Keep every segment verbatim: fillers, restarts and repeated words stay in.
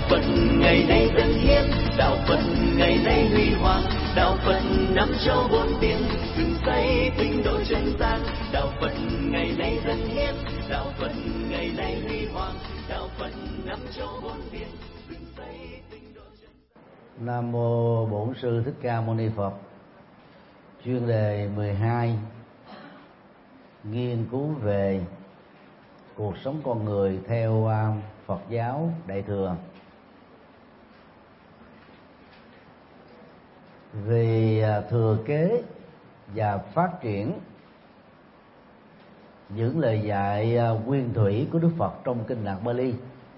Phật ngày nay dân hiến, đạo Phật ngày nay huy hoàng, đạo Phật năm châu bốn biển, dựng xây tinh độ chân gian. Đạo Phật ngày nay dân hiến, đạo Phật ngày nay huy hoàng, đạo Phật năm châu bốn biển, dựng xây tinh độ chân gian. Nam mô Bổn Sư Thích Ca Mâu Ni Phật. Chuyên đề mười hai, nghiên cứu về cuộc sống con người theo Phật giáo Đại thừa. Vì thừa kế và phát triển những lời dạy nguyên thủy của Đức Phật trong kinh Lạc Bali,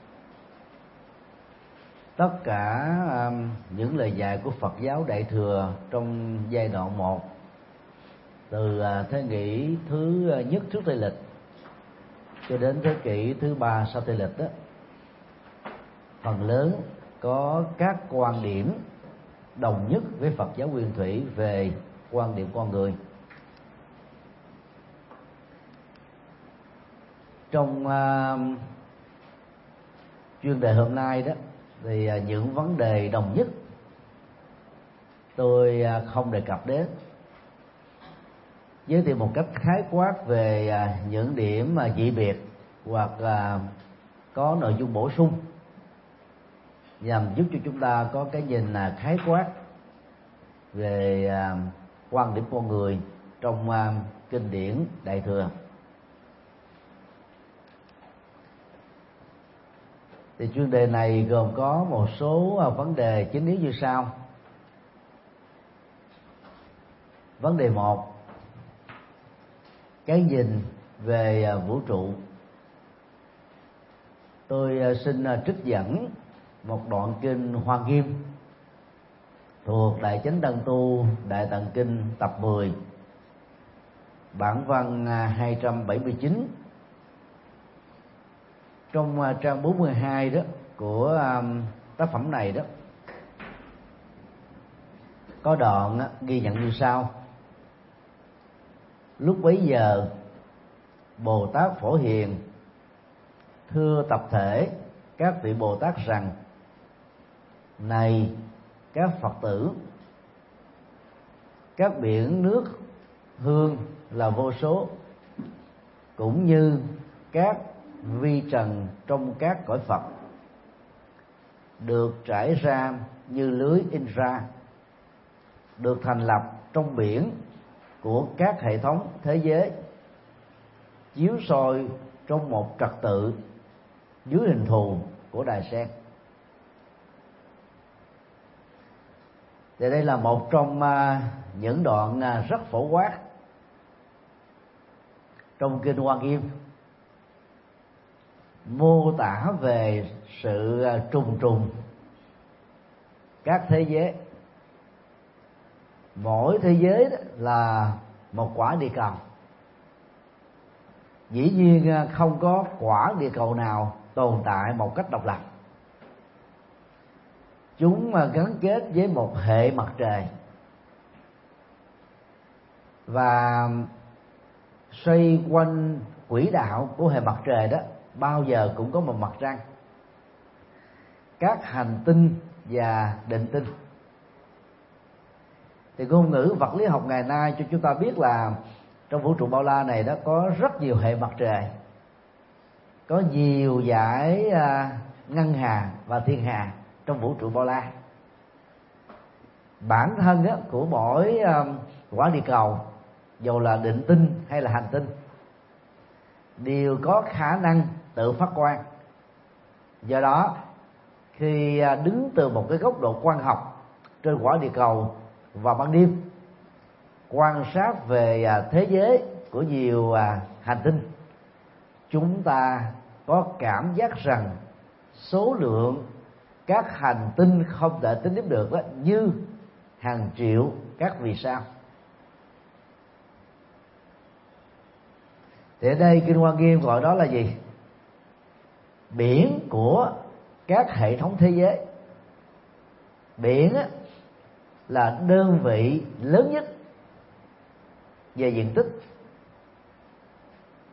tất cả những lời dạy của Phật giáo Đại thừa trong giai đoạn một, từ thế kỷ thứ nhất trước Tây lịch cho đến thế kỷ thứ ba sau Tây lịch đó, phần lớn có các quan điểm đồng nhất với Phật giáo nguyên thủy về quan điểm con người. Trong uh, chuyên đề hôm nay đó thì uh, những vấn đề đồng nhất tôi uh, không đề cập đến, giới thiệu một cách khái quát về uh, những điểm uh, dị biệt hoặc uh, có nội dung bổ sung, nhằm giúp cho chúng ta có cái nhìn uh, khái quát về uh, quan điểm con người trong uh, kinh điển Đại thừa. Thì chuyên đề này gồm có một số vấn đề chính yếu như sau. Vấn đề một, cái nhìn về vũ trụ. Tôi xin trích dẫn một đoạn kinh Hoa Nghiêm thuộc Đại Chánh Tân Tu Đại Tạng Kinh tập mười, bản văn hai trăm bảy mươi chín. Trong trang bốn mươi hai đó của um, tác phẩm này đó, có đoạn uh, ghi nhận như sau: lúc bấy giờ Bồ Tát Phổ Hiền thưa tập thể các vị Bồ Tát rằng: này các Phật tử, các biển nước hương là vô số, cũng như các vi trần trong các cõi Phật, được trải ra như lưới in ra, được thành lập trong biển của các hệ thống thế giới, chiếu soi trong một trật tự dưới hình thù của đài sen. Thì đây là một trong những đoạn rất phổ quát trong kinh Hoa Nghiêm, mô tả về sự trùng trùng các thế giới. Mỗi thế giới đó là một quả địa cầu. Dĩ nhiên không có quả địa cầu nào tồn tại một cách độc lập. Chúng gắn kết với một hệ mặt trời và xoay quanh quỹ đạo của hệ mặt trời đó bao giờ cũng có một mặt trăng. Các hành tinh và định tinh. Thì ngôn ngữ vật lý học ngày nay cho chúng ta biết là trong vũ trụ bao la này đó có rất nhiều hệ mặt trời, có nhiều dải ngân hà và thiên hà trong vũ trụ bao la. Bản thân của mỗi quả địa cầu, dù là định tinh hay là hành tinh, đều có khả năng tự phát quang. Do đó, khi đứng từ một cái góc độ quang học trên quả địa cầu vào ban đêm, quan sát về thế giới của nhiều hành tinh, chúng ta có cảm giác rằng số lượng các hành tinh không thể tính đếm được đó, như hàng triệu các vì sao. Thì ở đây kinh Hoa Nghiêm gọi đó là gì? Biển của các hệ thống thế giới. Biển là đơn vị lớn nhất về diện tích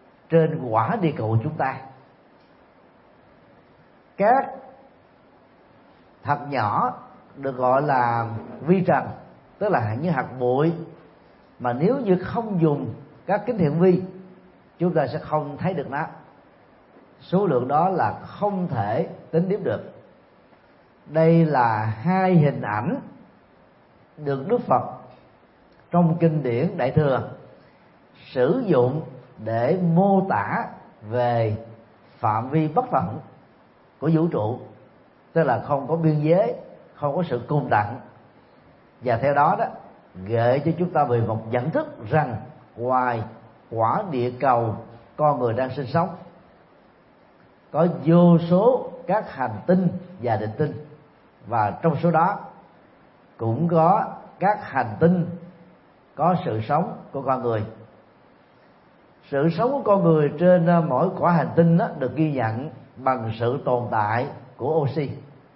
trên quả địa cầu của chúng ta. Các thật nhỏ được gọi là vi trần, tức là những hạt bụi mà nếu như không dùng các kính hiển vi chúng ta sẽ không thấy được nó. Số lượng đó là không thể tính đếm được. Đây là hai hình ảnh được Đức Phật trong kinh điển Đại Thừa sử dụng để mô tả về phạm vi bất tận của vũ trụ, tức là không có biên giới, không có sự cùng tận, và theo đó đó gợi cho chúng ta về một nhận thức rằng ngoài quả địa cầu con người đang sinh sống có vô số các hành tinh và định tinh, và trong số đó cũng có các hành tinh có sự sống của con người. Sự sống của con người trên mỗi quả hành tinh đó được ghi nhận bằng sự tồn tại của oxy.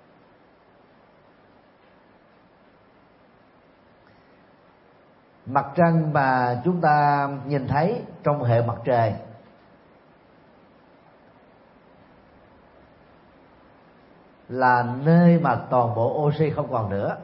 Mặt trăng mà chúng ta nhìn thấy trong hệ mặt trời là nơi mà toàn bộ oxy không còn nữa.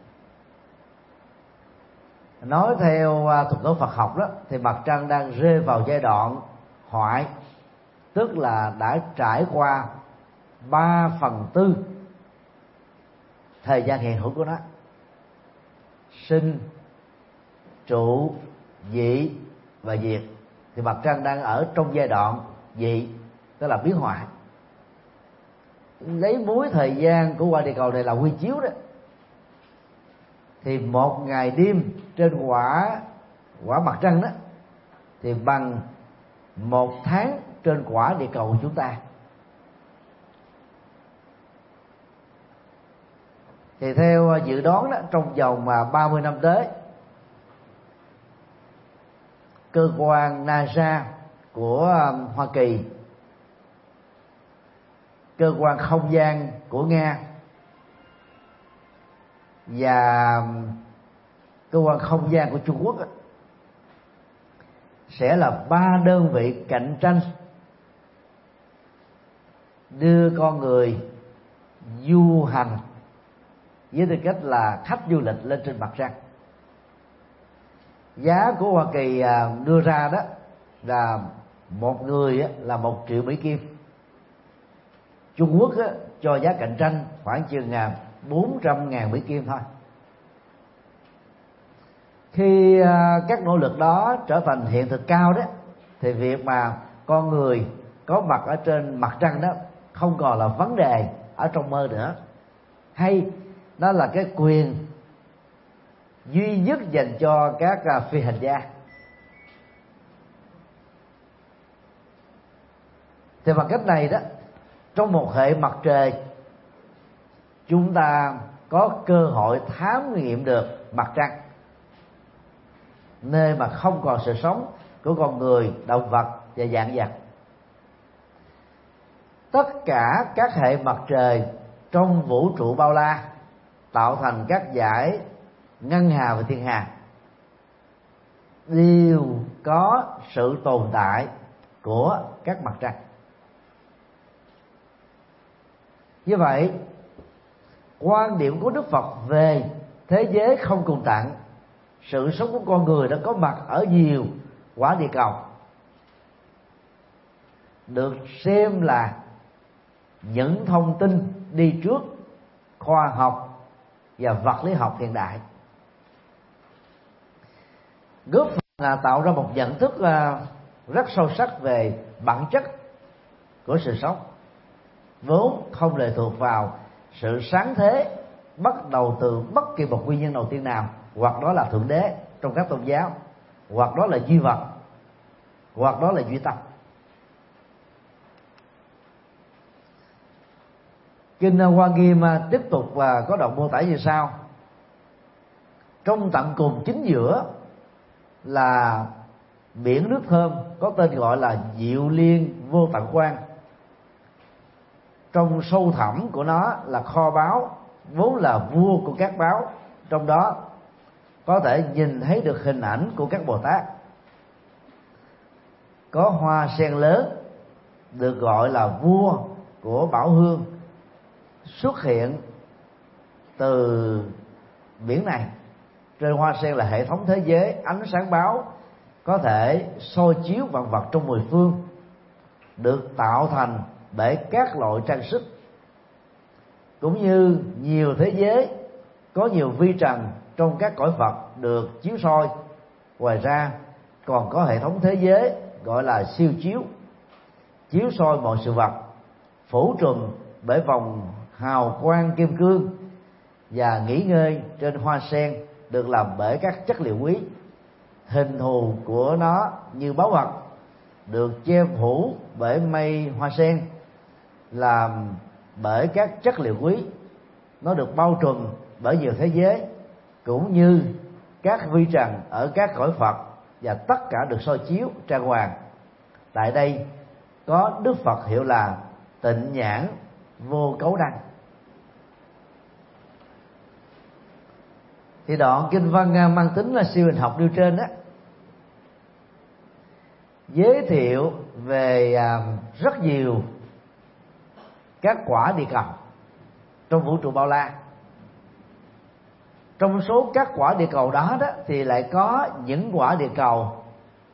Nói theo thuật ngữ Phật học đó thì mặt trăng đang rơi vào giai đoạn hoại, tức là đã trải qua ba phần tư thời gian hiện hữu của nó. Sinh, trụ, dị và diệt, thì mặt trăng đang ở trong giai đoạn dị, tức là biến hoại. Lấy mối thời gian của quả địa cầu này là quy chiếu đó, thì một ngày đêm trên quả quả mặt trăng đó thì bằng một tháng trên quả địa cầu của chúng ta. Thì theo dự đoán đó, trong vòng mà ba mươi năm tới, cơ quan NASA của Hoa Kỳ, cơ quan không gian của Nga và cơ quan không gian của Trung Quốc sẽ là ba đơn vị cạnh tranh đưa con người du hành với tư cách là khách du lịch lên trên mặt trăng. Giá của Hoa Kỳ đưa ra đó là một người là một triệu Mỹ Kim. Trung Quốc cho giá cạnh tranh khoảng chừng bốn trăm ngàn Mỹ Kim thôi. Khi các nỗ lực đó trở thành hiện thực cao đó, thì việc mà con người có mặt ở trên mặt trăng đó không còn là vấn đề ở trong mơ nữa, hay đó là cái quyền duy nhất dành cho các phi hành gia. Thì bằng cách này đó, trong một hệ mặt trời chúng ta có cơ hội thám nghiệm được mặt trăng, nơi mà không còn sự sống của con người, động vật và vạn vật. Tất cả các hệ mặt trời trong vũ trụ bao la tạo thành các dải ngân hà và thiên hà đều có sự tồn tại của các mặt trăng. Như vậy, quan điểm của Đức Phật về thế giới không cùng tận, sự sống của con người đã có mặt ở nhiều quả địa cầu, được xem là những thông tin đi trước khoa học và vật lý học hiện đại, góp phần là tạo ra một nhận thức rất sâu sắc về bản chất của sự sống, vốn không lệ thuộc vào sự sáng thế bắt đầu từ bất kỳ một nguyên nhân đầu tiên nào, hoặc đó là thượng đế trong các tôn giáo, hoặc đó là duy vật, hoặc đó là duy tâm. Kinh Hoa Nghiêm tiếp tục và có đoạn mô tả như sau: trong tận cùng chính giữa là biển nước thơm có tên gọi là Diệu Liên Vô Tận Quan. Trong sâu thẳm của nó là kho báu, vốn là vua của các báu. Trong đó có thể nhìn thấy được hình ảnh của các Bồ Tát. Có hoa sen lớn được gọi là vua của bảo hương xuất hiện từ biển này. Trên hoa sen là hệ thống thế giới ánh sáng báo có thể soi chiếu vạn vật trong mười phương, được tạo thành bởi các loại trang sức, cũng như nhiều thế giới có nhiều vi trần trong các cõi Phật được chiếu soi. Ngoài ra còn có hệ thống thế giới gọi là siêu chiếu, chiếu soi mọi sự vật, phủ trùm bởi vòng hào quang kim cương và nghỉ ngơi trên hoa sen được làm bởi các chất liệu quý. Hình thù của nó như báu vật, được che phủ bởi mây hoa sen, làm bởi các chất liệu quý. Nó được bao trùm bởi nhiều thế giới, cũng như các vi trần ở các cõi Phật, và tất cả được soi chiếu trang hoàng. Tại đây có Đức Phật hiệu là Tịnh Nhãn Vô Cấu Đăng. Thì đoạn kinh văn mang tính là siêu hình học nêu trên đó giới thiệu về rất nhiều các quả địa cầu trong vũ trụ bao la. Trong số các quả địa cầu đó đó thì lại có những quả địa cầu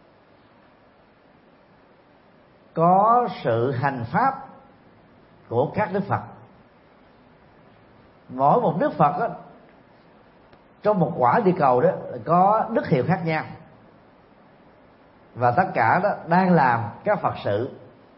có sự hành pháp của các Đức Phật. Mỗi một Đức Phật đó, trong một quả địa cầu đó có đức hiệu khác nhau, và tất cả đó đang làm các Phật sự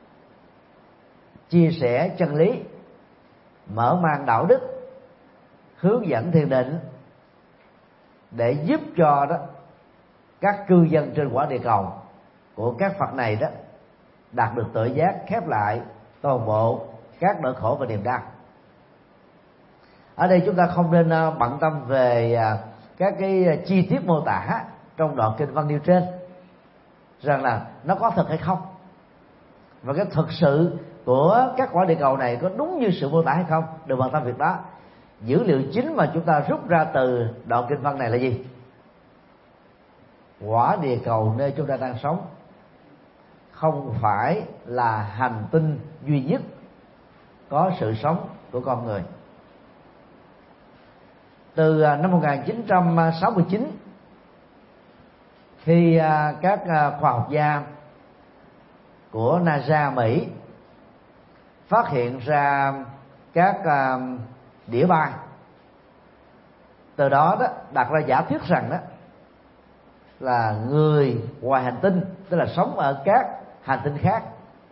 chia sẻ chân lý, mở mang đạo đức, hướng dẫn thiền định, để giúp cho đó các cư dân trên quả địa cầu của các Phật này đó đạt được tự giác, khép lại toàn bộ các nỗi khổ và niềm đau. Ở đây chúng ta không nên bận tâm về các cái chi tiết mô tả trong đoạn kinh văn nêu trên, rằng là nó có thật hay không, và cái thực sự của các quả địa cầu này có đúng như sự mô tả hay không. Đừng bận tâm việc đó. Dữ liệu chính mà chúng ta rút ra từ đoạn kinh văn này là gì? Quả địa cầu nơi chúng ta đang sống không phải là hành tinh duy nhất có sự sống của con người. Từ năm một nghìn chín trăm sáu mươi chín, khi các khoa học gia của NASA Mỹ phát hiện ra các đĩa bay, từ đó đó đặt ra giả thuyết rằng đó là người ngoài hành tinh, tức là sống ở các hành tinh khác,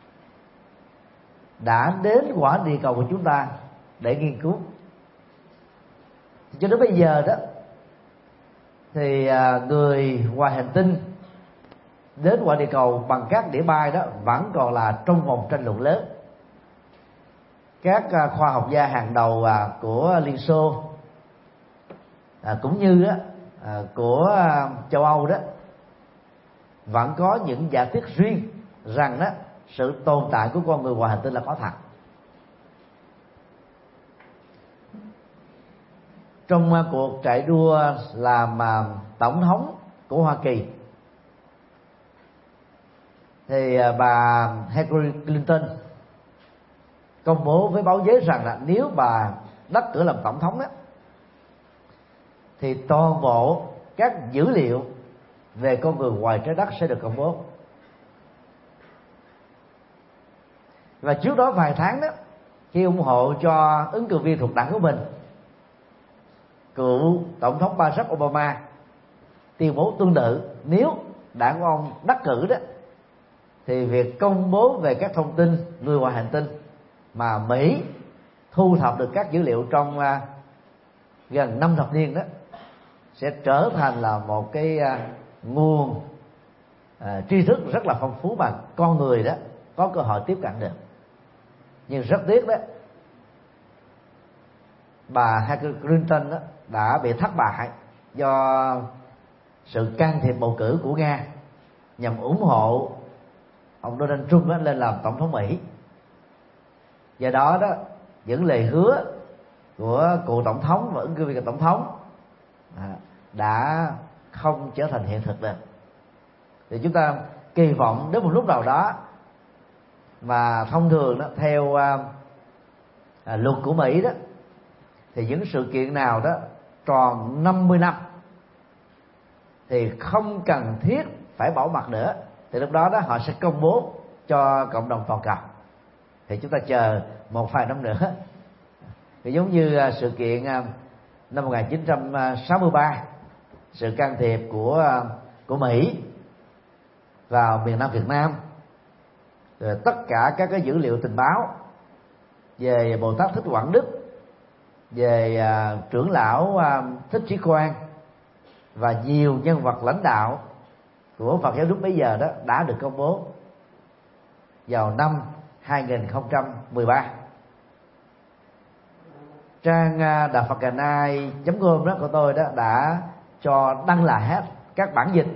đã đến quả địa cầu của chúng ta để nghiên cứu. Cho đến bây giờ đó thì người ngoài hành tinh đến quả địa cầu bằng các đĩa bay đó vẫn còn là trong vòng tranh luận lớn. Các khoa học gia hàng đầu của Liên Xô cũng như của châu Âu đó vẫn có những giả thuyết riêng rằng đó sự tồn tại của con người ngoài hành tinh là có thật. Trong cuộc chạy đua làm tổng thống của Hoa Kỳ thì bà Hillary Clinton công bố với báo giới rằng là nếu bà đắc cử làm tổng thống đó, thì toàn bộ các dữ liệu về con người ngoài trái đất sẽ được công bố. Và trước đó vài tháng đó, khi ủng hộ cho ứng cử viên thuộc đảng của mình, cựu tổng thống Barack Obama tuyên bố tương tự, nếu đảng của ông đắc cử đó thì việc công bố về các thông tin người ngoài hành tinh mà Mỹ thu thập được các dữ liệu trong uh, gần năm thập niên đó sẽ trở thành là một cái uh, nguồn uh, tri thức rất là phong phú mà con người đó có cơ hội tiếp cận được. Nhưng rất tiếc đó, bà Hillary Clinton đó đã bị thất bại do sự can thiệp bầu cử của Nga nhằm ủng hộ ông Donald Trump đó lên làm tổng thống Mỹ. Do đó đó, những lời hứa của cựu tổng thống và ứng cử viên tổng thống đã không trở thành hiện thực được. Thì chúng ta kỳ vọng đến một lúc nào đó, mà thông thường đó theo à, luật của Mỹ đó, thì những sự kiện nào đó tròn năm mươi năm thì không cần thiết phải bảo mật nữa, thì lúc đó đó họ sẽ công bố cho cộng đồng toàn cầu. Thì chúng ta chờ một vài năm nữa. Thì giống như sự kiện năm một nghìn chín trăm sáu mươi ba, sự can thiệp của của Mỹ vào miền Nam Việt Nam, rồi tất cả các cái dữ liệu tình báo về Bồ Tát Thích Quảng Đức, về uh, trưởng lão uh, Thích Trí Quang và nhiều nhân vật lãnh đạo của Phật giáo lúc bấy giờ đó đã được công bố vào năm hai nghìn không trăm mười ba. Trang uh, đạo phật gà nai chấm com đó của tôi đó đã cho đăng lại hết các bản dịch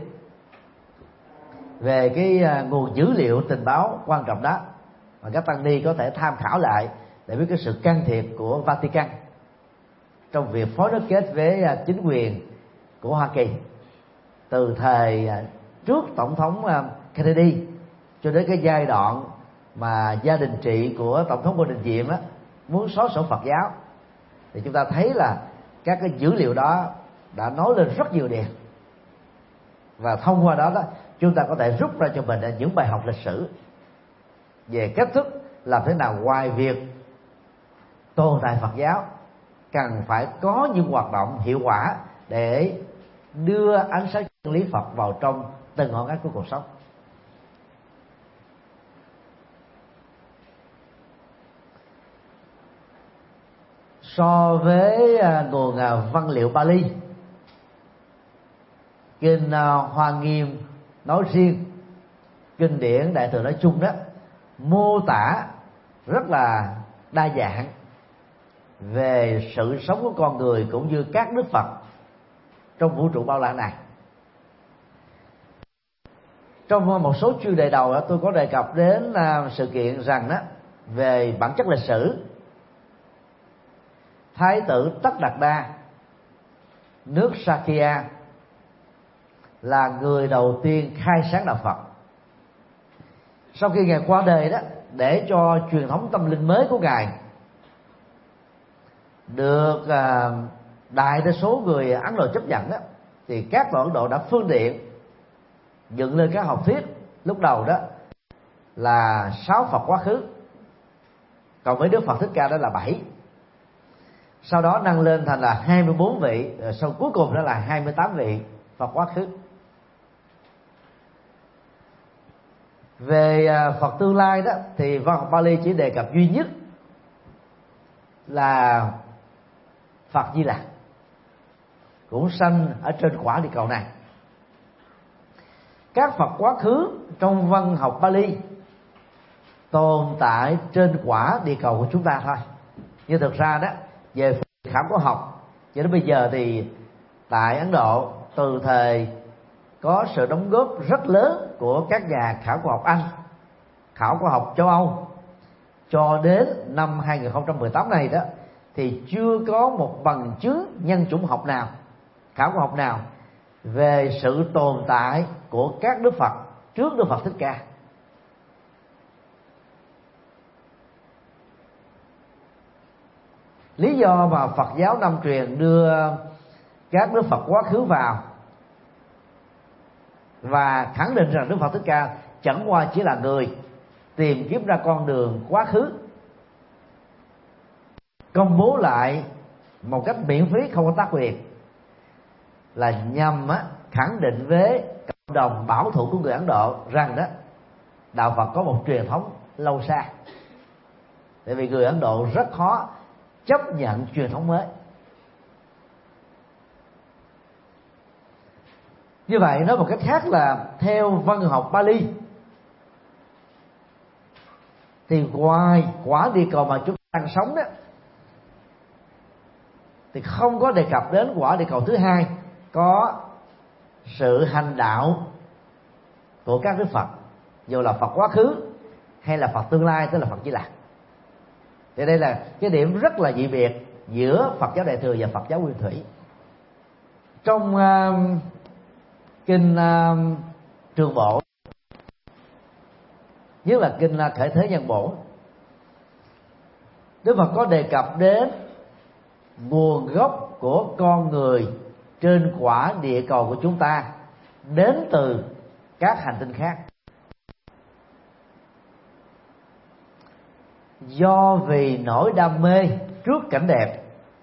về cái uh, nguồn dữ liệu tình báo quan trọng đó, mà các tăng ni có thể tham khảo lại để biết cái sự can thiệp của Vatican trong việc phối kết kết với chính quyền của Hoa Kỳ từ thời trước tổng thống Kennedy cho đến cái giai đoạn mà gia đình trị của tổng thống Ngô Đình Diệm á muốn xóa sổ Phật giáo. Thì chúng ta thấy là các cái dữ liệu đó đã nói lên rất nhiều điều, và thông qua đó đó chúng ta có thể rút ra cho mình những bài học lịch sử về cách thức làm thế nào ngoài việc tồn tại Phật giáo cần phải có những hoạt động hiệu quả để đưa ánh sáng chân lý Phật vào trong từng ngõ ngách của cuộc sống. So với nguồn văn liệu Pali, kinh Hoa Nghiêm nói riêng, kinh điển Đại Thừa nói chung đó mô tả rất là đa dạng về sự sống của con người cũng như các đức Phật trong vũ trụ bao la này. Trong một số chuyên đề đầu tôi có đề cập đến sự kiện rằng đó về bản chất lịch sử, Thái tử Tất Đạt Đa nước Sakya là người đầu tiên khai sáng đạo Phật. Sau khi ngài qua đời đó, để cho truyền thống tâm linh mới của ngài được à, đại đa số người Ấn Độ chấp nhận đó, thì các tổ Ấn Độ đã phương tiện dựng lên các học thuyết lúc đầu đó là sáu Phật quá khứ, còn với Đức Phật Thích Ca đó là bảy. Sau đó nâng lên thành là hai mươi bốn vị, sau cuối cùng đó là hai mươi tám vị Phật quá khứ. Về Phật tương lai đó thì văn học Pali chỉ đề cập duy nhất là Phật Di Lặc cũng sanh ở trên quả địa cầu này. Các Phật quá khứ trong văn học Pali tồn tại trên quả địa cầu của chúng ta thôi. Nhưng thực ra đó, về khảo cổ học cho đến bây giờ thì tại Ấn Độ, từ thời có sự đóng góp rất lớn của các nhà khảo cổ học Anh, khảo cổ học châu Âu, cho đến năm hai nghìn không trăm mười tám này đó, thì chưa có một bằng chứng nhân chủng học nào, khảo cổ học nào về sự tồn tại của các Đức Phật trước Đức Phật Thích Ca. Lý do mà Phật giáo Nam truyền đưa các Đức Phật quá khứ vào và khẳng định rằng Đức Phật Thích Ca chẳng qua chỉ là người tìm kiếm ra con đường quá khứ, công bố lại một cách miễn phí không có tác quyền, là nhằm á, khẳng định với cộng đồng bảo thủ của người Ấn Độ rằng đó đạo Phật có một truyền thống lâu xa. Tại vì người Ấn Độ rất khó chấp nhận truyền thống mới. Như vậy nói một cách khác là theo văn học Pali thì ngoài quả địa cầu mà chúng ta đang sống đó thì không có đề cập đến quả địa cầu thứ hai có sự hành đạo của các Đức Phật, dù là Phật quá khứ hay là Phật tương lai, tức là Phật Di Lặc. Thì đây là cái điểm rất là dị biệt giữa Phật giáo Đại Thừa và Phật giáo Nguyên Thủy. Trong uh, kinh uh, Trường Bộ, nhất là kinh uh, Khởi Thế Nhân Bổn, Đức Phật có đề cập đến nguồn gốc của con người trên quả địa cầu của chúng ta đến từ các hành tinh khác. Do vì nỗi đam mê trước cảnh đẹp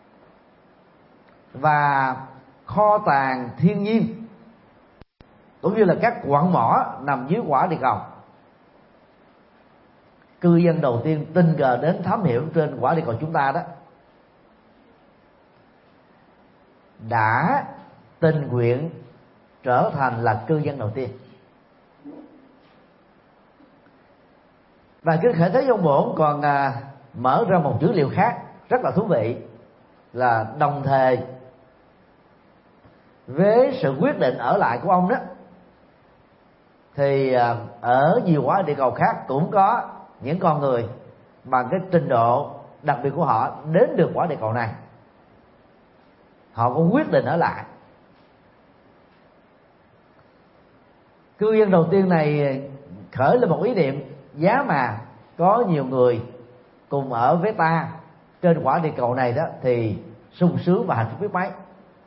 và kho tàng thiên nhiên, cũng như là các quặng mỏ nằm dưới quả địa cầu, cư dân đầu tiên tình cờ đến thám hiểm trên quả địa cầu chúng ta đó đã tình nguyện trở thành là cư dân đầu tiên. Và kinh Khởi Thế Dông Bổn còn à, mở ra một dữ liệu khác rất là thú vị, là đồng thời với sự quyết định ở lại của ông đó, thì à, ở nhiều quả địa cầu khác cũng có những con người bằng cái trình độ đặc biệt của họ đến được quả địa cầu này, họ cũng quyết định ở lại. Cư dân đầu tiên này khởi lên một ý niệm: giá mà có nhiều người cùng ở với ta trên quả địa cầu này đó thì sung sướng và hạnh phúc biết mấy.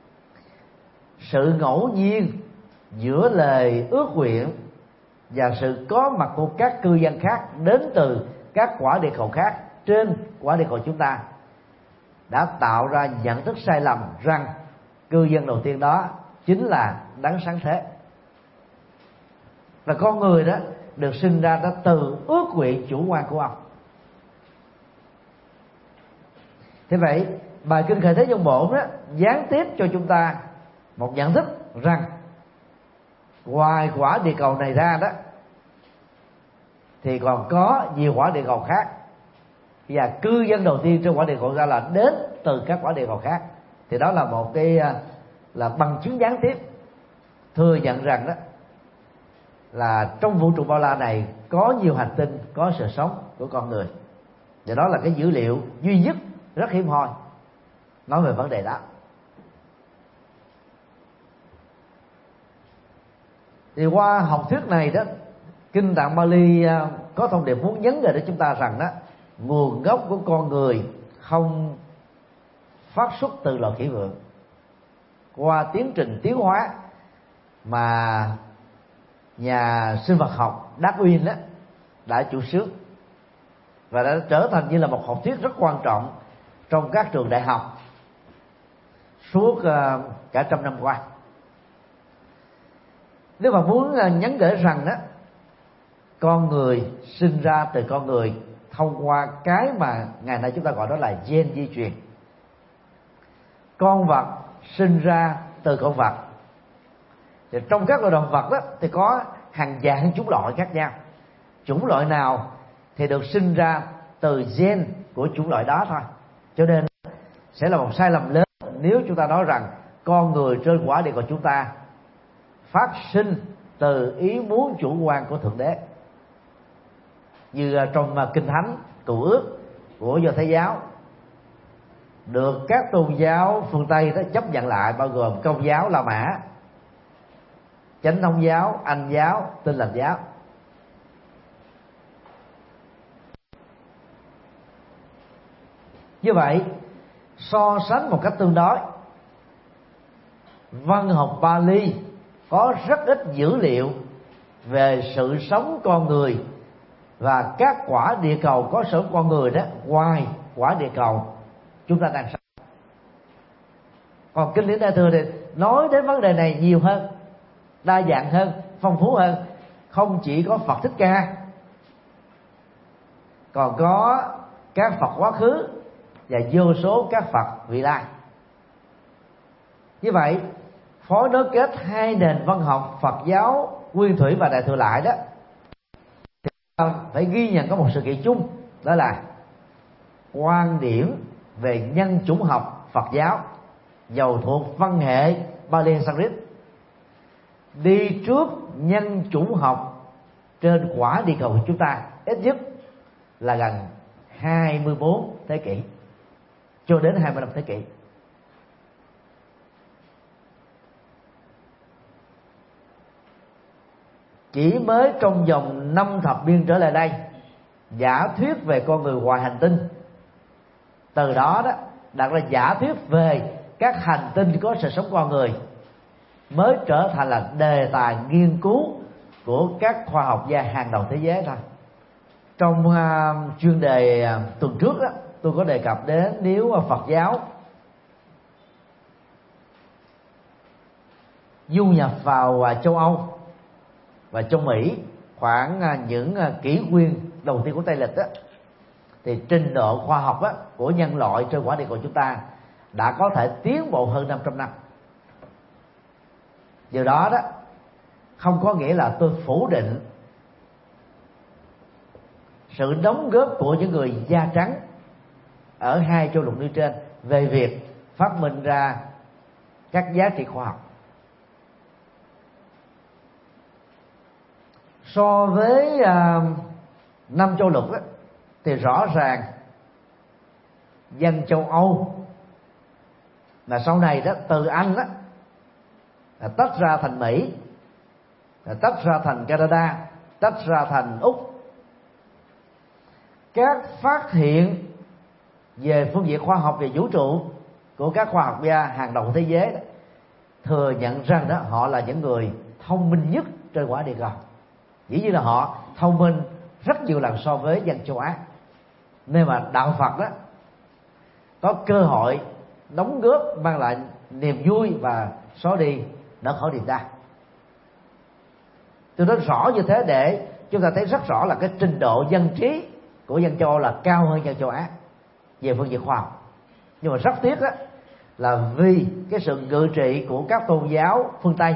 Sự ngẫu nhiên giữa lời ước nguyện và sự có mặt của các cư dân khác đến từ các quả địa cầu khác trên quả địa cầu chúng ta đã tạo ra nhận thức sai lầm rằng cư dân đầu tiên đó chính là đấng sáng thế. Và con người đó được sinh ra đã từ ước nguyện chủ quan của ông. Thế vậy, bài kinh Khởi Thế Dông Bổn đó gián tiếp cho chúng ta một nhận thức rằng ngoài quả địa cầu này ra đó thì còn có nhiều quả địa cầu khác, và cư dân đầu tiên trên quả địa cầu ra là đến từ các quả địa cầu khác. Thì đó là một cái là bằng chứng gián tiếp thừa nhận rằng đó là trong vũ trụ bao la này có nhiều hành tinh có sự sống của con người. Và đó là cái dữ liệu duy nhất rất hiếm hoi nói về vấn đề đó. Thì qua học thuyết này đó, Kinh Tạng Bali có thông điệp muốn nhấn về đến chúng ta rằng đó, nguồn gốc của con người không phát xuất từ loài khỉ vượn. Qua tiến trình tiến hóa mà nhà sinh vật học Darwin đó đã chủ xướng và đã trở thành như là một học thuyết rất quan trọng trong các trường đại học suốt cả trăm năm qua. Nếu mà muốn nhấn gửi rằng đó, con người sinh ra từ con người thông qua cái mà ngày nay chúng ta gọi đó là gen di truyền. Con vật sinh ra từ con vật. Thì trong các loài động vật đó thì có hàng vạn chủng loại khác nhau. Chủng loại nào thì được sinh ra từ gen của chủng loại đó thôi. Cho nên sẽ là một sai lầm lớn nếu chúng ta nói rằng con người trên quả địa cầu chúng ta phát sinh từ ý muốn chủ quan của Thượng Đế, như trong Kinh Thánh Cựu Ước của Do Thái giáo được các tôn giáo phương Tây đó chấp nhận lại, bao gồm Công giáo La Mã, Chánh Thống giáo, Anh giáo, Tin Lành giáo. Như vậy, so sánh một cách tương đối, văn học Bali có rất ít dữ liệu về sự sống con người và các quả địa cầu có sống con người đó ngoài quả địa cầu chúng ta đang sống. Còn Kinh Điển Đại Thừa thì nói đến vấn đề này nhiều hơn, đa dạng hơn, phong phú hơn. Không chỉ có Phật Thích Ca, còn có các Phật quá khứ và vô số các Phật vị lai. Như vậy, phối nối kết hai nền văn học Phật giáo Nguyên Thủy và Đại Thừa lại đó, thì phải ghi nhận có một sự kiện chung, đó là quan điểm về nhân chủng học Phật giáo dầu thuộc văn hệ Bali Sanskrit đi trước nhân chủng học trên quả địa cầu của chúng ta ít nhất là gần hai mươi bốn thế kỷ cho đến hai mươi lăm thế kỷ. Chỉ mới trong vòng năm thập niên trở lại đây, giả thuyết về con người ngoài hành tinh từ đó đó đặt ra giả thuyết về các hành tinh có sự sống con người mới trở thành là đề tài nghiên cứu của các khoa học gia hàng đầu thế giới thôi. Trong uh, chuyên đề uh, tuần trước đó, tôi có đề cập đến nếu uh, Phật giáo du nhập vào uh, châu Âu và châu Mỹ khoảng uh, những uh, kỷ nguyên đầu tiên của Tây lịch đó, thì trình độ khoa học á, của nhân loại trên quả địa cầu chúng ta đã có thể tiến bộ hơn năm trăm năm. Điều đó đó không có nghĩa là tôi phủ định sự đóng góp của những người da trắng ở hai châu lục nêu trên về việc phát minh ra các giá trị khoa học. So với uh, năm châu lục đó, thì rõ ràng dân châu Âu mà sau này đó từ Anh đó là tách ra thành Mỹ, là tách ra thành Canada, tách ra thành Úc. Các phát hiện về phương diện khoa học về vũ trụ của các khoa học gia hàng đầu thế giới đó, thừa nhận rằng đó họ là những người thông minh nhất trên quả địa cầu. Dĩ nhiên là họ thông minh rất nhiều lần so với dân châu Á, nên mà đạo Phật đó có cơ hội đóng góp mang lại niềm vui và xóa đi nỗi khổ niềm đau. Tôi nói rõ như thế để chúng ta thấy rất rõ là cái trình độ dân trí của dân châu Âu là cao hơn dân châu Á về phương diện khoa học. Nhưng mà rất tiếc đó là vì cái sự ngự trị của các tôn giáo phương Tây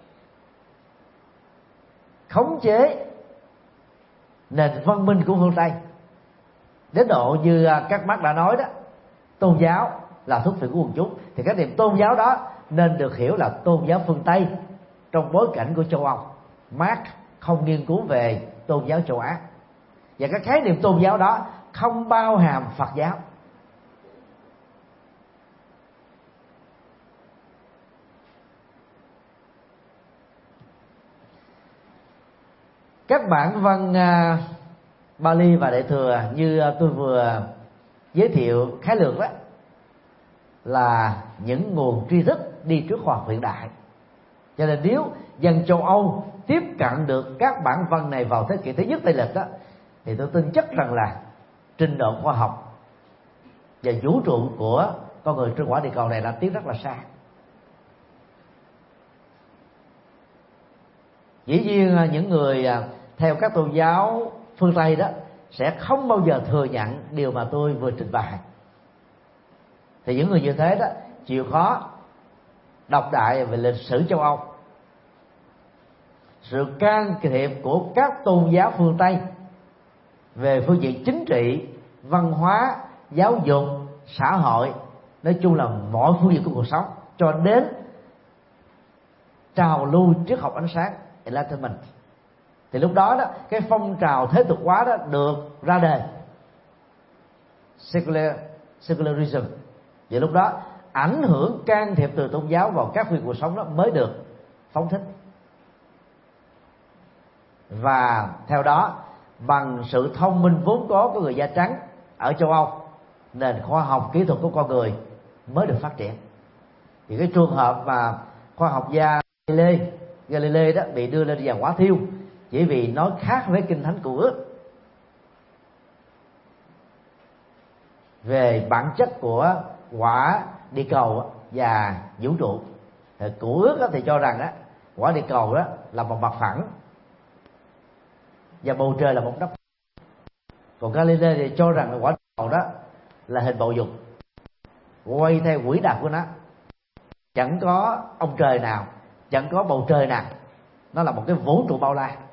khống chế nền văn minh của phương Tây đến độ như các Marx đã nói đó, tôn giáo là thuốc phiện của quần chúng, thì cái niệm tôn giáo đó nên được hiểu là tôn giáo phương Tây trong bối cảnh của châu Âu. Marx không nghiên cứu về tôn giáo châu Á, và cái khái niệm tôn giáo đó không bao hàm Phật giáo. Các bản văn uh, Bali và Đại thừa như tôi vừa giới thiệu khái lược đó là những nguồn tri thức đi trước khoa học hiện đại. Cho nên nếu dân châu Âu tiếp cận được các bản văn này vào thế kỷ thứ nhất Tây lịch đó, thì tôi tin chắc rằng là trình độ khoa học và vũ trụ của con người trên quả địa cầu này đã tiến rất là xa. Dĩ nhiên những người theo các tôn giáo phương Tây đó sẽ không bao giờ thừa nhận điều mà tôi vừa trình bày. Thì những người như thế đó chịu khó đọc đại về lịch sử châu Âu, sự can thiệp của các tôn giáo phương Tây về phương diện chính trị, văn hóa, giáo dục, xã hội, nói chung là mọi phương diện của cuộc sống, cho đến trào lưu triết học ánh sáng Enlightenment. Thì lúc đó đó cái phong trào thế tục hóa đó được ra đời, secular, secularism. Vậy lúc đó ảnh hưởng can thiệp từ tôn giáo vào các phương cuộc sống đó mới được phóng thích. Và theo đó, bằng sự thông minh vốn có của người da trắng ở châu Âu, nền khoa học kỹ thuật của con người mới được phát triển. Thì cái trường hợp mà khoa học gia Galilei, Galilei đó bị đưa lên giàn hỏa thiêu chỉ vì nói khác với kinh thánh Cựu Ước về bản chất của quả địa cầu và vũ trụ. Thì Cựu Ước thì cho rằng đó, quả địa cầu đó là một mặt phẳng và bầu trời là một nắp. Còn Galilei thì cho rằng là quả địa cầu đó là hình bầu dục quay theo quỹ đạo của nó, chẳng có ông trời nào, chẳng có bầu trời nào, nó là một cái vũ trụ bao la.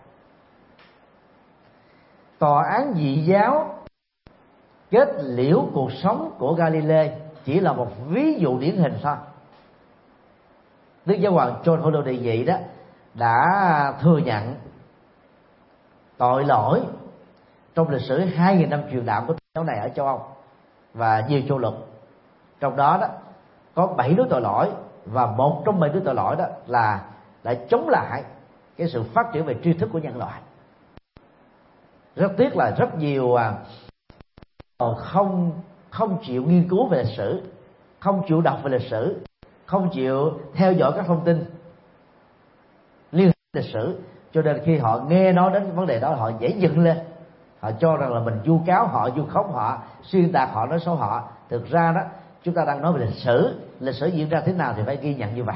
Tòa án dị giáo kết liễu cuộc sống của Galilei chỉ là một ví dụ điển hình thôi. Đức Giáo hoàng John Paul đệ nhị đó đã thừa nhận tội lỗi trong lịch sử hai nghìn năm truyền đạo của tôn giáo này ở châu Âu và nhiều châu lục. Trong đó đó có bảy đối tội lỗi, và một trong bảy đối tội lỗi đó là đã chống lại cái sự phát triển về tri thức của nhân loại. Rất tiếc là rất nhiều không không chịu nghiên cứu về lịch sử, không chịu đọc về lịch sử, không chịu theo dõi các thông tin liên hệ lịch sử, cho nên khi họ nghe nói đến vấn đề đó họ dễ dựng lên, họ cho rằng là mình vu cáo họ, vu khống họ, xuyên tạc họ, nói xấu họ. Thực ra đó chúng ta đang nói về lịch sử, lịch sử diễn ra thế nào thì phải ghi nhận như vậy.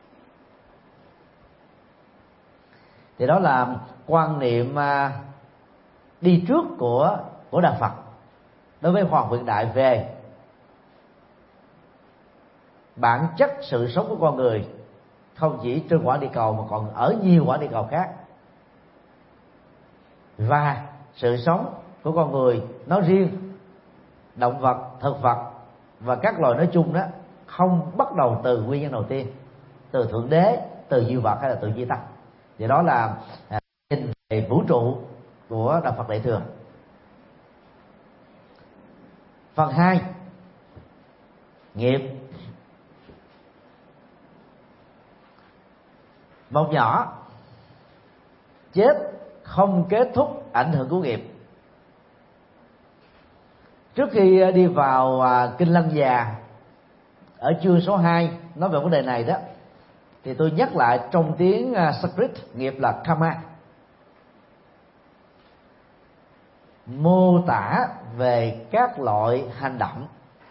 Thì đó là quan niệm đi trước của của đạo Phật đối với khoa học hiện đại về bản chất sự sống của con người, không chỉ trên quả địa cầu mà còn ở nhiều quả địa cầu khác, và sự sống của con người nói riêng, động vật, thực vật và các loài nói chung đó không bắt đầu từ nguyên nhân đầu tiên, từ thượng đế, từ diệu vật hay là từ duy tâm. Thì đó là nhìn về vũ trụ của đạo Phật Đại thừa. Phần hai, nghiệp. Một nhỏ chết không kết thúc ảnh hưởng của nghiệp. Trước khi đi vào Kinh Lăng Già ở chương số hai nói về vấn đề này đó, thì tôi nhắc lại trong tiếng Sanskrit, nghiệp là karma, mô tả về các loại hành động.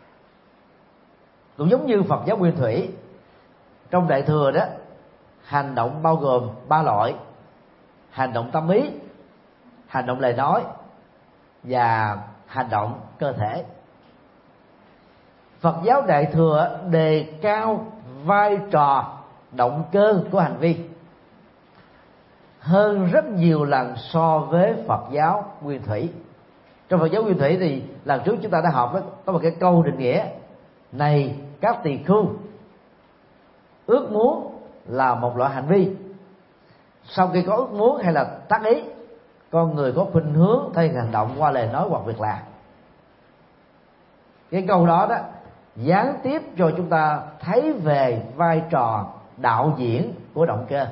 Cũng giống như Phật giáo Nguyên Thủy, trong Đại thừa đó, hành động bao gồm ba loại: hành động tâm ý, hành động lời nói và hành động cơ thể. Phật giáo Đại thừa đề cao vai trò động cơ của hành vi hơn rất nhiều lần so với Phật giáo Nguyên Thủy. Trong Phật giáo Nguyên Thủy thì lần trước chúng ta đã học đó, có một cái câu định nghĩa này: các tỳ khưu, ước muốn là một loại hành vi. Sau khi có ước muốn hay là tác ý, con người có khuynh hướng thay hành động qua lời nói hoặc việc làm. Cái câu đó đó gián tiếp cho chúng ta thấy về vai trò đạo diễn của động cơ.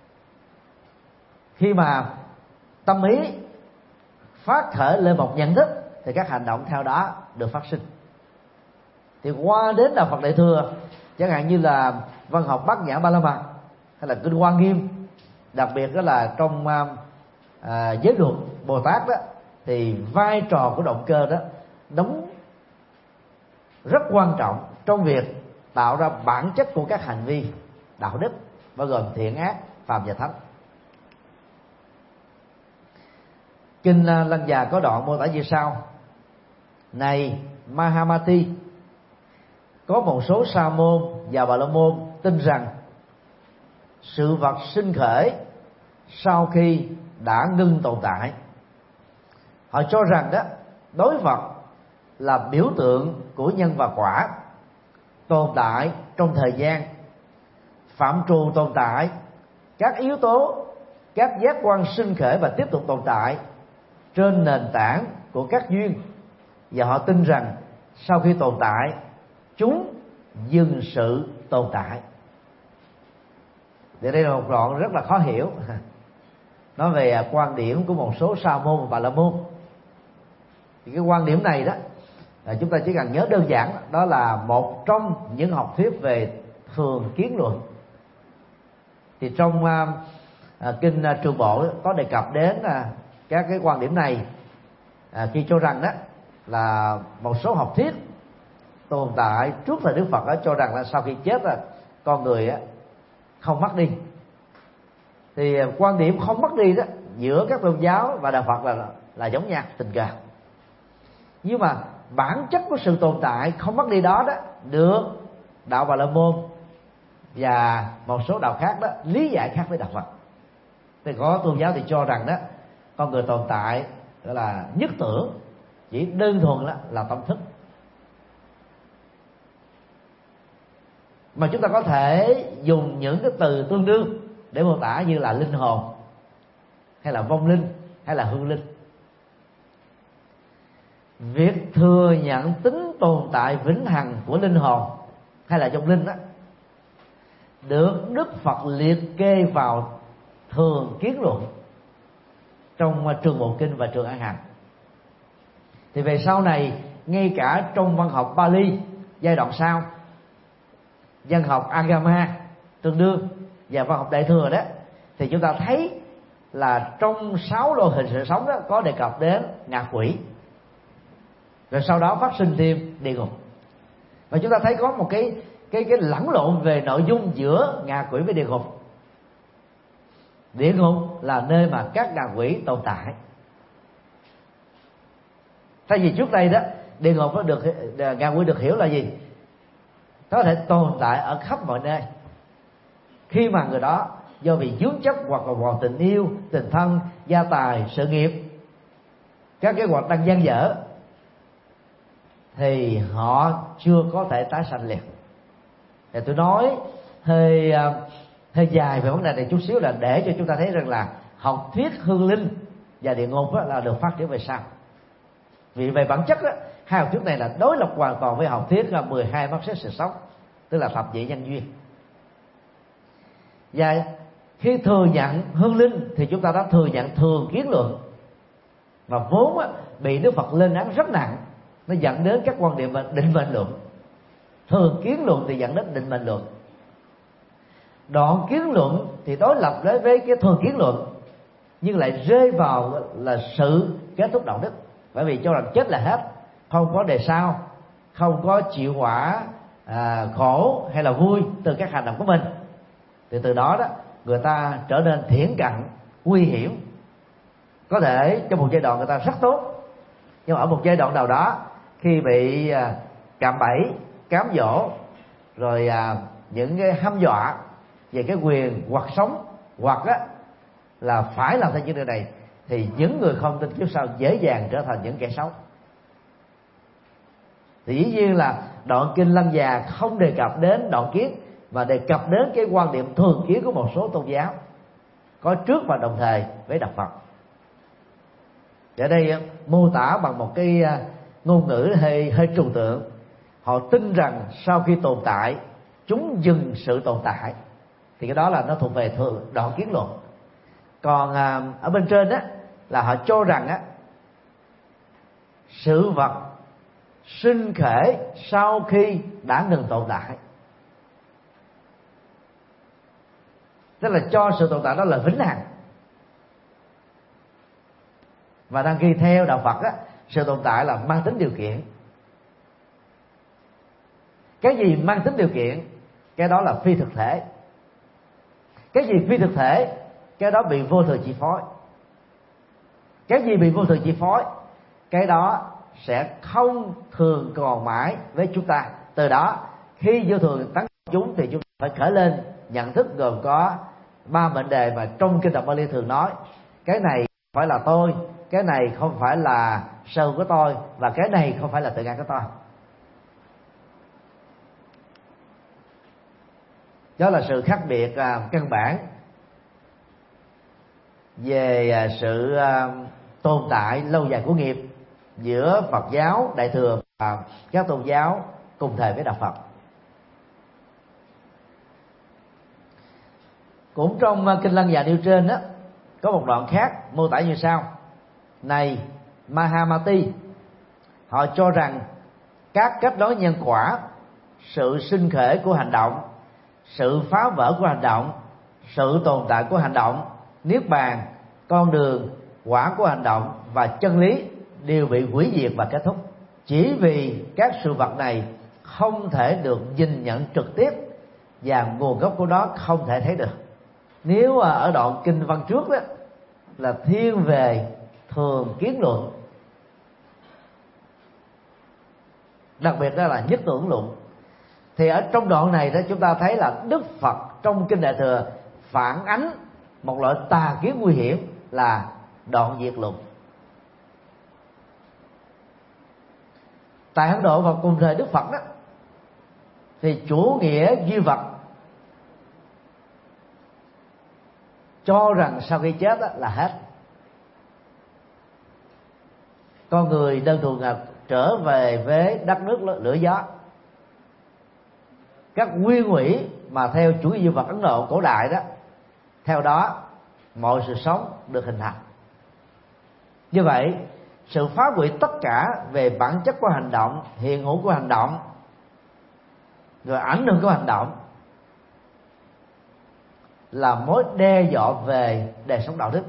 Khi mà tâm ý phát khởi lên một nhận thức thì các hành động theo đó được phát sinh. Thì qua đến đạo Phật Đại thừa, chẳng hạn như là văn học Bát Nhã Ba La Mật hay là Kinh Hoa Nghiêm, đặc biệt đó là trong à, giới luật Bồ Tát đó, thì vai trò của động cơ đó đóng rất quan trọng trong việc tạo ra bản chất của các hành vi đạo đức, bao gồm thiện ác, phàm và thánh. Kinh Lăng Già có đoạn mô tả như sau: này Mahamati, có một số sa môn và bà la môn tin rằng sự vật sinh khởi sau khi đã ngưng tồn tại. Họ cho rằng đó đối vật là biểu tượng của nhân và quả, tồn tại trong thời gian, phạm trù tồn tại, các yếu tố, các giác quan sinh khởi và tiếp tục tồn tại trên nền tảng của các duyên. Và họ tin rằng sau khi tồn tại, chúng dừng sự tồn tại. Thì đây là một đoạn rất là khó hiểu, nói về quan điểm của một số sa môn và bà la môn. Thì cái quan điểm này đó là chúng ta chỉ cần nhớ đơn giản, đó là một trong những học thuyết về thường kiến luận. Thì trong uh, kinh uh, Trường Bộ có đề cập đến uh, các cái quan điểm này, uh, khi cho rằng đó là một số học thuyết tồn tại trước thời Đức Phật đó cho rằng là sau khi chết là con người á không mất đi. Thì quan điểm không mất đi đó giữa các tôn giáo và đạo Phật là là giống nhau, tình cờ. Nhưng mà bản chất của sự tồn tại không mất đi đó đó được đạo Bà La Môn và một số đạo khác đó lý giải khác với đạo Phật. Thì có tôn giáo thì cho rằng đó con người tồn tại gọi là nhất tưởng, chỉ đơn thuần đó là tâm thức. Mà chúng ta có thể dùng những cái từ tương đương để mô tả như là linh hồn, hay là vong linh, hay là hương linh. Việc thừa nhận tính tồn tại vĩnh hằng của linh hồn hay là vong linh đó được Đức Phật liệt kê vào thường kiến luận trong Trường Bộ Kinh và Trường An Hạnh. Thì về sau này ngay cả trong văn học Pali giai đoạn sau, văn học Agama tương đương và văn học Đại thừa đó, thì chúng ta thấy là trong sáu loại hình sự sống đó có đề cập đến ngạ quỷ, rồi sau đó phát sinh thêm địa ngục. Và chúng ta thấy có một cái cái cái lẫn lộn về nội dung giữa ngạ quỷ với địa ngục. Địa ngục là nơi mà các ngạ quỷ tồn tại. Thay vì trước đây đó, địa ngục nó được ngạ quỷ được hiểu là gì? Nó có thể tồn tại ở khắp mọi nơi. Khi mà người đó do vì vướng chấp hoặc là vào tình yêu, tình thân, gia tài, sự nghiệp, các cái hoạt động dang dở, thì họ chưa có thể tái sanh liền. Thì tôi nói hơi hơi dài về vấn đề này chút xíu là để cho chúng ta thấy rằng là học thuyết hương linh và địa ngục là được phát triển về sau. Vì về bản chất đó, hai học thuyết này là đối lập hoàn toàn với học thuyết là mười hai mắt xích sự sống, tức là thập nhị nhân duyên. Và khi thừa nhận hương linh thì chúng ta đã thừa nhận thường kiến luận, mà vốn á, bị Đức Phật lên án rất nặng, nó dẫn đến các quan điểm về định mệnh luận. Thường kiến luận thì dẫn đến định mệnh luận, đoạn kiến luận thì đối lập đối với cái thường kiến luận, nhưng lại rơi vào là sự kết thúc đạo đức, bởi vì cho rằng chết là hết, không có đề sau, không có chịu quả à, khổ hay là vui từ các hành động của mình. Thì từ đó đó người ta trở nên thiển cận, nguy hiểm. Có thể trong một giai đoạn người ta rất tốt, nhưng mà ở một giai đoạn nào đó khi bị à, cạm bẫy, cám dỗ, rồi à, những cái hăm dọa về cái quyền hoặc sống hoặc á, là phải làm theo những điều này, thì những người không tin kiếp sau dễ dàng trở thành những kẻ xấu. Thì dĩ nhiên là đoạn kinh Lăng Già không đề cập đến đoạn kiến, mà đề cập đến cái quan điểm thường kiến của một số tôn giáo có trước và đồng thời với đạo Phật. Ở đây mô tả bằng một cái ngôn ngữ hơi hơi trừu tượng. Họ tin rằng sau khi tồn tại, chúng dừng sự tồn tại, thì cái đó là nó thuộc về thường đoạn kiến luận. Còn à, ở bên trên đó là họ cho rằng á, sự vật sinh khởi sau khi đã ngừng tồn tại, tức là cho sự tồn tại đó là vĩnh hằng. Và đang ghi theo đạo Phật á, sự tồn tại là mang tính điều kiện. Cái gì mang tính điều kiện, cái đó là phi thực thể. Cái gì phi thực thể, cái đó bị vô thường chi phối. Cái gì bị vô thường chi phối, cái đó sẽ không thường còn mãi với chúng ta. Từ đó khi vô thường tấn công chúng thì chúng ta phải khởi lên nhận thức gồm có ba mệnh đề mà trong kinh Tập Bali thường nói: cái này không phải là tôi, cái này không phải là sở của tôi, và cái này không phải là tự ngã của tôi. Đó là sự khác biệt à, căn bản về à, sự à, tồn tại lâu dài của nghiệp giữa Phật giáo Đại thừa và các tôn giáo cùng thời với đạo Phật. Cũng trong uh, kinh Lăng Già nêu trên đó, có một đoạn khác mô tả như sau: này Mahamati, họ cho rằng các cách nói nhân quả, sự sinh khởi của hành động, sự phá vỡ của hành động, sự tồn tại của hành động, niết bàn, con đường, quả của hành động và chân lý đều bị hủy diệt và kết thúc, chỉ vì các sự vật này không thể được nhìn nhận trực tiếp và nguồn gốc của nó không thể thấy được. Nếu ở đoạn kinh văn trước đó là thiên về thường kiến luận, đặc biệt đó là nhất tưởng luận, thì ở trong đoạn này đó chúng ta thấy là Đức Phật trong kinh Đại thừa phản ánh một loại tà kiến nguy hiểm là đoạn diệt luận. Tại Ấn Độ vào cùng thời Đức Phật đó, thì chủ nghĩa duy vật cho rằng sau khi chết đó là hết, con người đơn thuần là trở về với đất nước lửa gió. Các nguyên ủy mà theo chủ nghĩa duy vật Ấn Độ cổ đại đó, theo đó mọi sự sống được hình thành. Như vậy sự phá hủy tất cả về bản chất của hành động, hiện hữu của hành động, rồi ảnh hưởng của hành động, là mối đe dọa về đời sống đạo đức.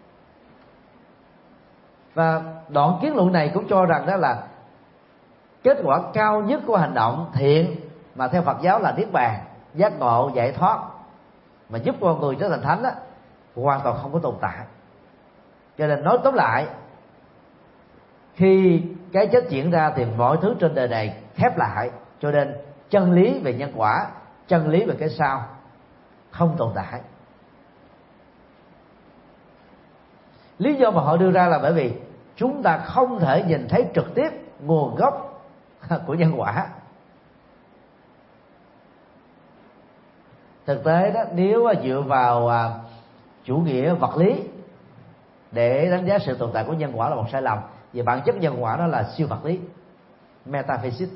Và đoạn kiến luận này cũng cho rằng đó là kết quả cao nhất của hành động thiện mà theo Phật giáo là niết bàn, giác ngộ, giải thoát, mà giúp con người trở thành thánh đó, hoàn toàn không có tồn tại. Cho nên nói tóm lại, khi cái chết diễn ra thì mọi thứ trên đời này khép lại. Cho nên chân lý về nhân quả, chân lý về cái sau không tồn tại. Lý do mà họ đưa ra là bởi vì chúng ta không thể nhìn thấy trực tiếp nguồn gốc của nhân quả. Thực tế đó, nếu dựa vào chủ nghĩa vật lý để đánh giá sự tồn tại của nhân quả là một sai lầm. Vì bản chất nhân quả đó là siêu vật lý, metaphysics.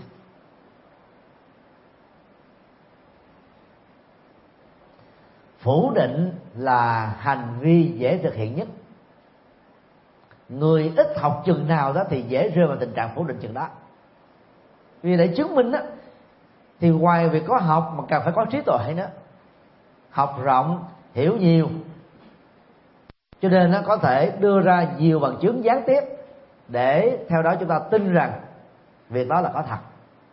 Phủ định là hành vi dễ thực hiện nhất. Người ít học chừng nào đó thì dễ rơi vào tình trạng phủ định chừng đó. Vì để chứng minh đó, thì ngoài việc có học mà cần phải có trí tuệ nữa. Học rộng, hiểu nhiều, cho nên nó có thể đưa ra nhiều bằng chứng gián tiếp để theo đó chúng ta tin rằng việc đó là có thật.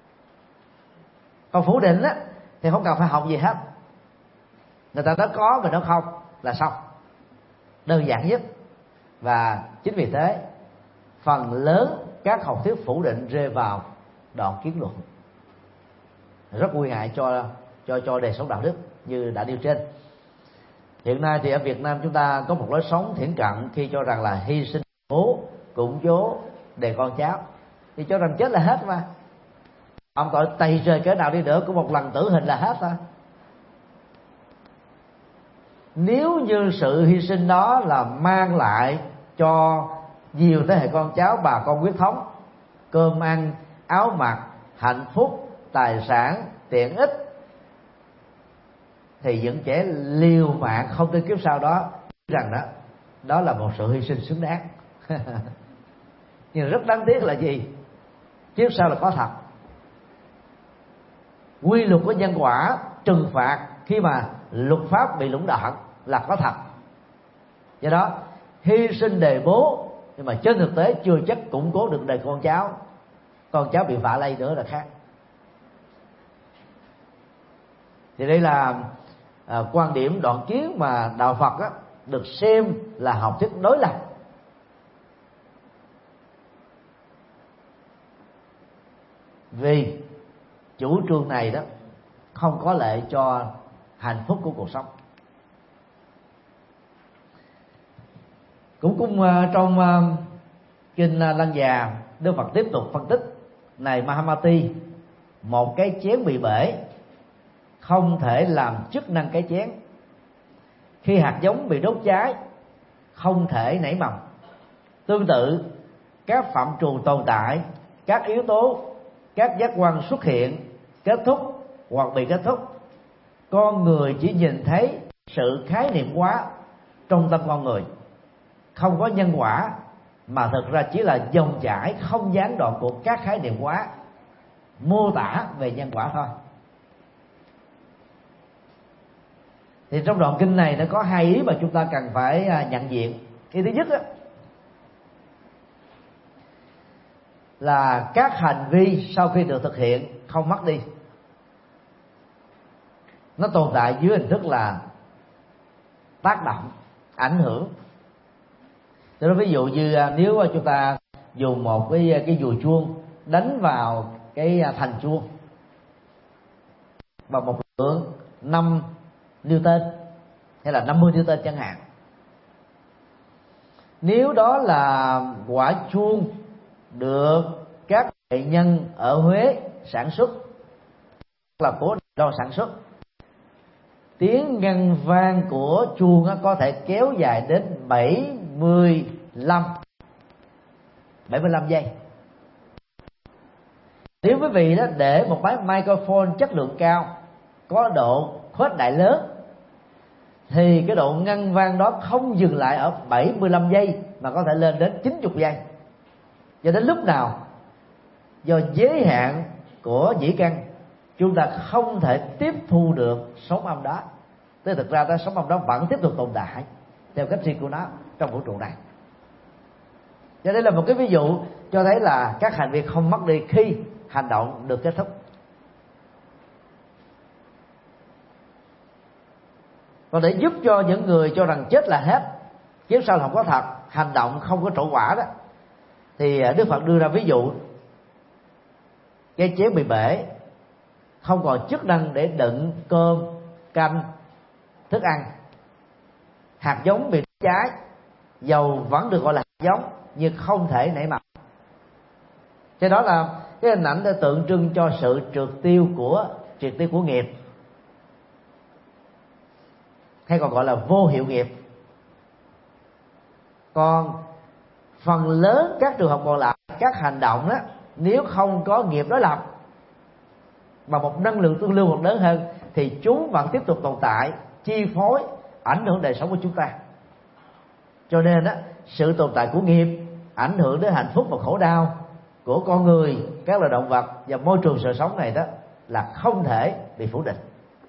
Còn phủ định á, thì không cần phải học gì hết. Người ta nói có và nói không là xong, đơn giản nhất. Và chính vì thế phần lớn các học thuyết phủ định rơi vào đoạn kiến luận, rất nguy hại cho cho cho đời sống đạo đức như đã nêu trên. Hiện nay thì ở Việt Nam chúng ta có một lối sống thiển cận khi cho rằng là hy sinh bố củng cố đề con cháu, thì cho rằng chết là hết mà, ông tội tày trời cỡ nào đi nữa cũng một lần tử hình là hết thôi. Nếu như sự hy sinh đó là mang lại cho nhiều thế hệ con cháu bà con huyết thống cơm ăn áo mặc, hạnh phúc, tài sản, tiện ích, thì những kẻ liều mạng không tới kiếp sau đó rằng đó đó là một sự hy sinh xứng đáng. Nhưng rất đáng tiếc là gì? Kiếp sau là có thật. Quy luật của nhân quả trừng phạt khi mà luật pháp bị lũng đoạn là có thật. Do đó hy sinh đề bố nhưng mà trên thực tế chưa chắc củng cố được đời con cháu, con cháu bị vạ lây nữa là khác. Thì đây là à, quan điểm đoạn kiến mà đạo Phật á, được xem là học thuyết đối lập. Vì chủ trương này đó không có lợi cho hạnh phúc của cuộc sống. Cũng cũng uh, trong uh, kinh uh, Lăng Già, Đức Phật tiếp tục phân tích: này Mahamati, một cái chén bị bể không thể làm chức năng cái chén. Khi hạt giống bị đốt cháy không thể nảy mầm. Tương tự, các phạm trù tồn tại, các yếu tố, các giác quan xuất hiện, kết thúc hoặc bị kết thúc, con người chỉ nhìn thấy sự khái niệm hóa trong tâm con người, không có nhân quả, mà thực ra chỉ là dòng chảy không gián đoạn của các khái niệm hóa mô tả về nhân quả thôi. Thì trong đoạn kinh này nó có hai ý mà chúng ta cần phải nhận diện. Ý thứ nhất đó, là các hành vi sau khi được thực hiện không mất đi, nó tồn tại dưới hình thức là tác động, ảnh hưởng. Cho nên ví dụ như nếu chúng ta dùng một cái cái dùi chuông đánh vào cái thành chuông và một lượng năm Newton hay là năm mươi Newton chẳng hạn, nếu đó là quả chuông được các nghệ nhân ở Huế sản xuất, là của đo sản xuất, tiếng ngân vang của chuông có thể kéo dài đến bảy mươi lăm giây. Nếu quý vị đó để một máy microphone chất lượng cao có độ khuếch đại lớn, thì cái độ ngân vang đó không dừng lại ở bảy mươi lăm giây mà có thể lên đến chín mươi giây. cho đến lúc nào do giới hạn của dĩ căn chúng ta không thể tiếp thu được sóng âm đó, tức thực ra cái sóng âm đó vẫn tiếp tục tồn tại theo cách riêng của nó trong vũ trụ này. Cho nên là một cái ví dụ cho thấy là các hành vi không mất đi khi hành động được kết thúc. Còn để giúp cho những người cho rằng chết là hết, kiếp sau không có thật, hành động không có trổ quả đó, thì Đức Phật đưa ra ví dụ cái chén bị bể, không còn chức năng để đựng cơm, canh, thức ăn. Hạt giống bị cháy, dầu vẫn được gọi là hạt giống nhưng không thể nảy mầm. Cho đó là cái hình ảnh đã tượng trưng cho sự trượt tiêu của triệt tiêu của nghiệp, hay còn gọi là vô hiệu nghiệp. Còn phần lớn các trường hợp còn lại, các hành động đó, nếu không có nghiệp đối lập và một năng lượng tương lưu hoặc lớn hơn, thì chúng vẫn tiếp tục tồn tại, chi phối, ảnh hưởng đời sống của chúng ta. Cho nên đó, sự tồn tại của nghiệp ảnh hưởng đến hạnh phúc và khổ đau của con người, các loài động vật và môi trường sự sống này đó là không thể bị phủ định.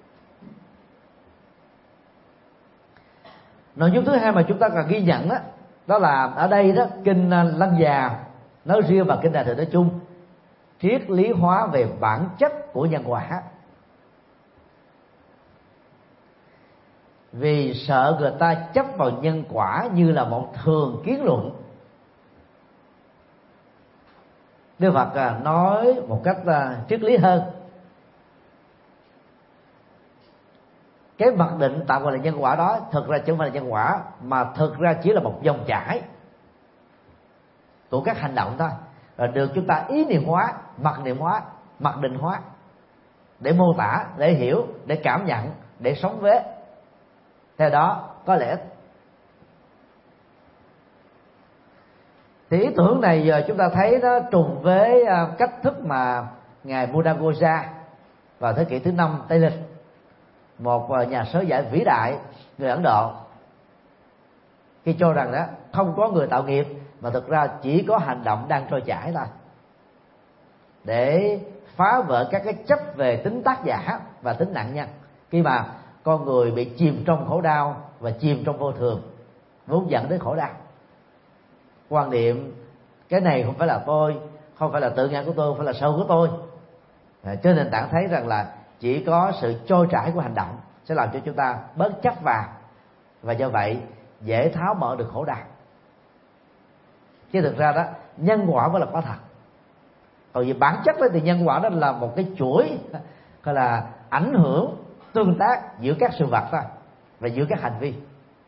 Nội dung thứ hai mà chúng ta cần ghi nhận đó, đó là ở đây đó, kinh Lăng Già nói riêng và kinh Đại Thừa nói chung triết lý hóa về bản chất của nhân quả. Vì sợ người ta chấp vào nhân quả như là một thường kiến luận, Đức Phật nói một cách triết lý hơn. Cái mặc định tạo gọi là nhân quả đó thực ra chứ không phải là nhân quả, mà thực ra chỉ là một dòng chảy của các hành động thôi, rồi được chúng ta ý niệm hóa, mặc niệm hóa, mặc định hóa để mô tả, để hiểu, để cảm nhận, để sống với. Theo đó có lẽ thì ý tưởng này giờ chúng ta thấy nó trùng với cách thức mà ngài Buddha Gosa vào thế kỷ thứ năm Tây lịch, một nhà sớ giải vĩ đại người Ấn Độ, khi cho rằng đó không có người tạo nghiệp mà thực ra chỉ có hành động đang trôi chảy thôi, để phá vỡ các cái chấp về tính tác giả và tính nạn nhân, khi mà con người bị chìm trong khổ đau và chìm trong vô thường vốn dẫn đến khổ đau. Quan niệm cái này không phải là tôi, không phải là tự ngã của tôi, không phải là sâu của tôi, à, trên nền tảng thấy rằng là chỉ có sự trôi chảy của hành động sẽ làm cho chúng ta bớt chấp vào, và do vậy dễ tháo mở được khổ đau. Chứ thực ra đó nhân quả mới là có thật. Còn vì bản chất đó thì nhân quả đó là một cái chuỗi gọi là ảnh hưởng tương tác giữa các sự vật thôi, và giữa các hành vi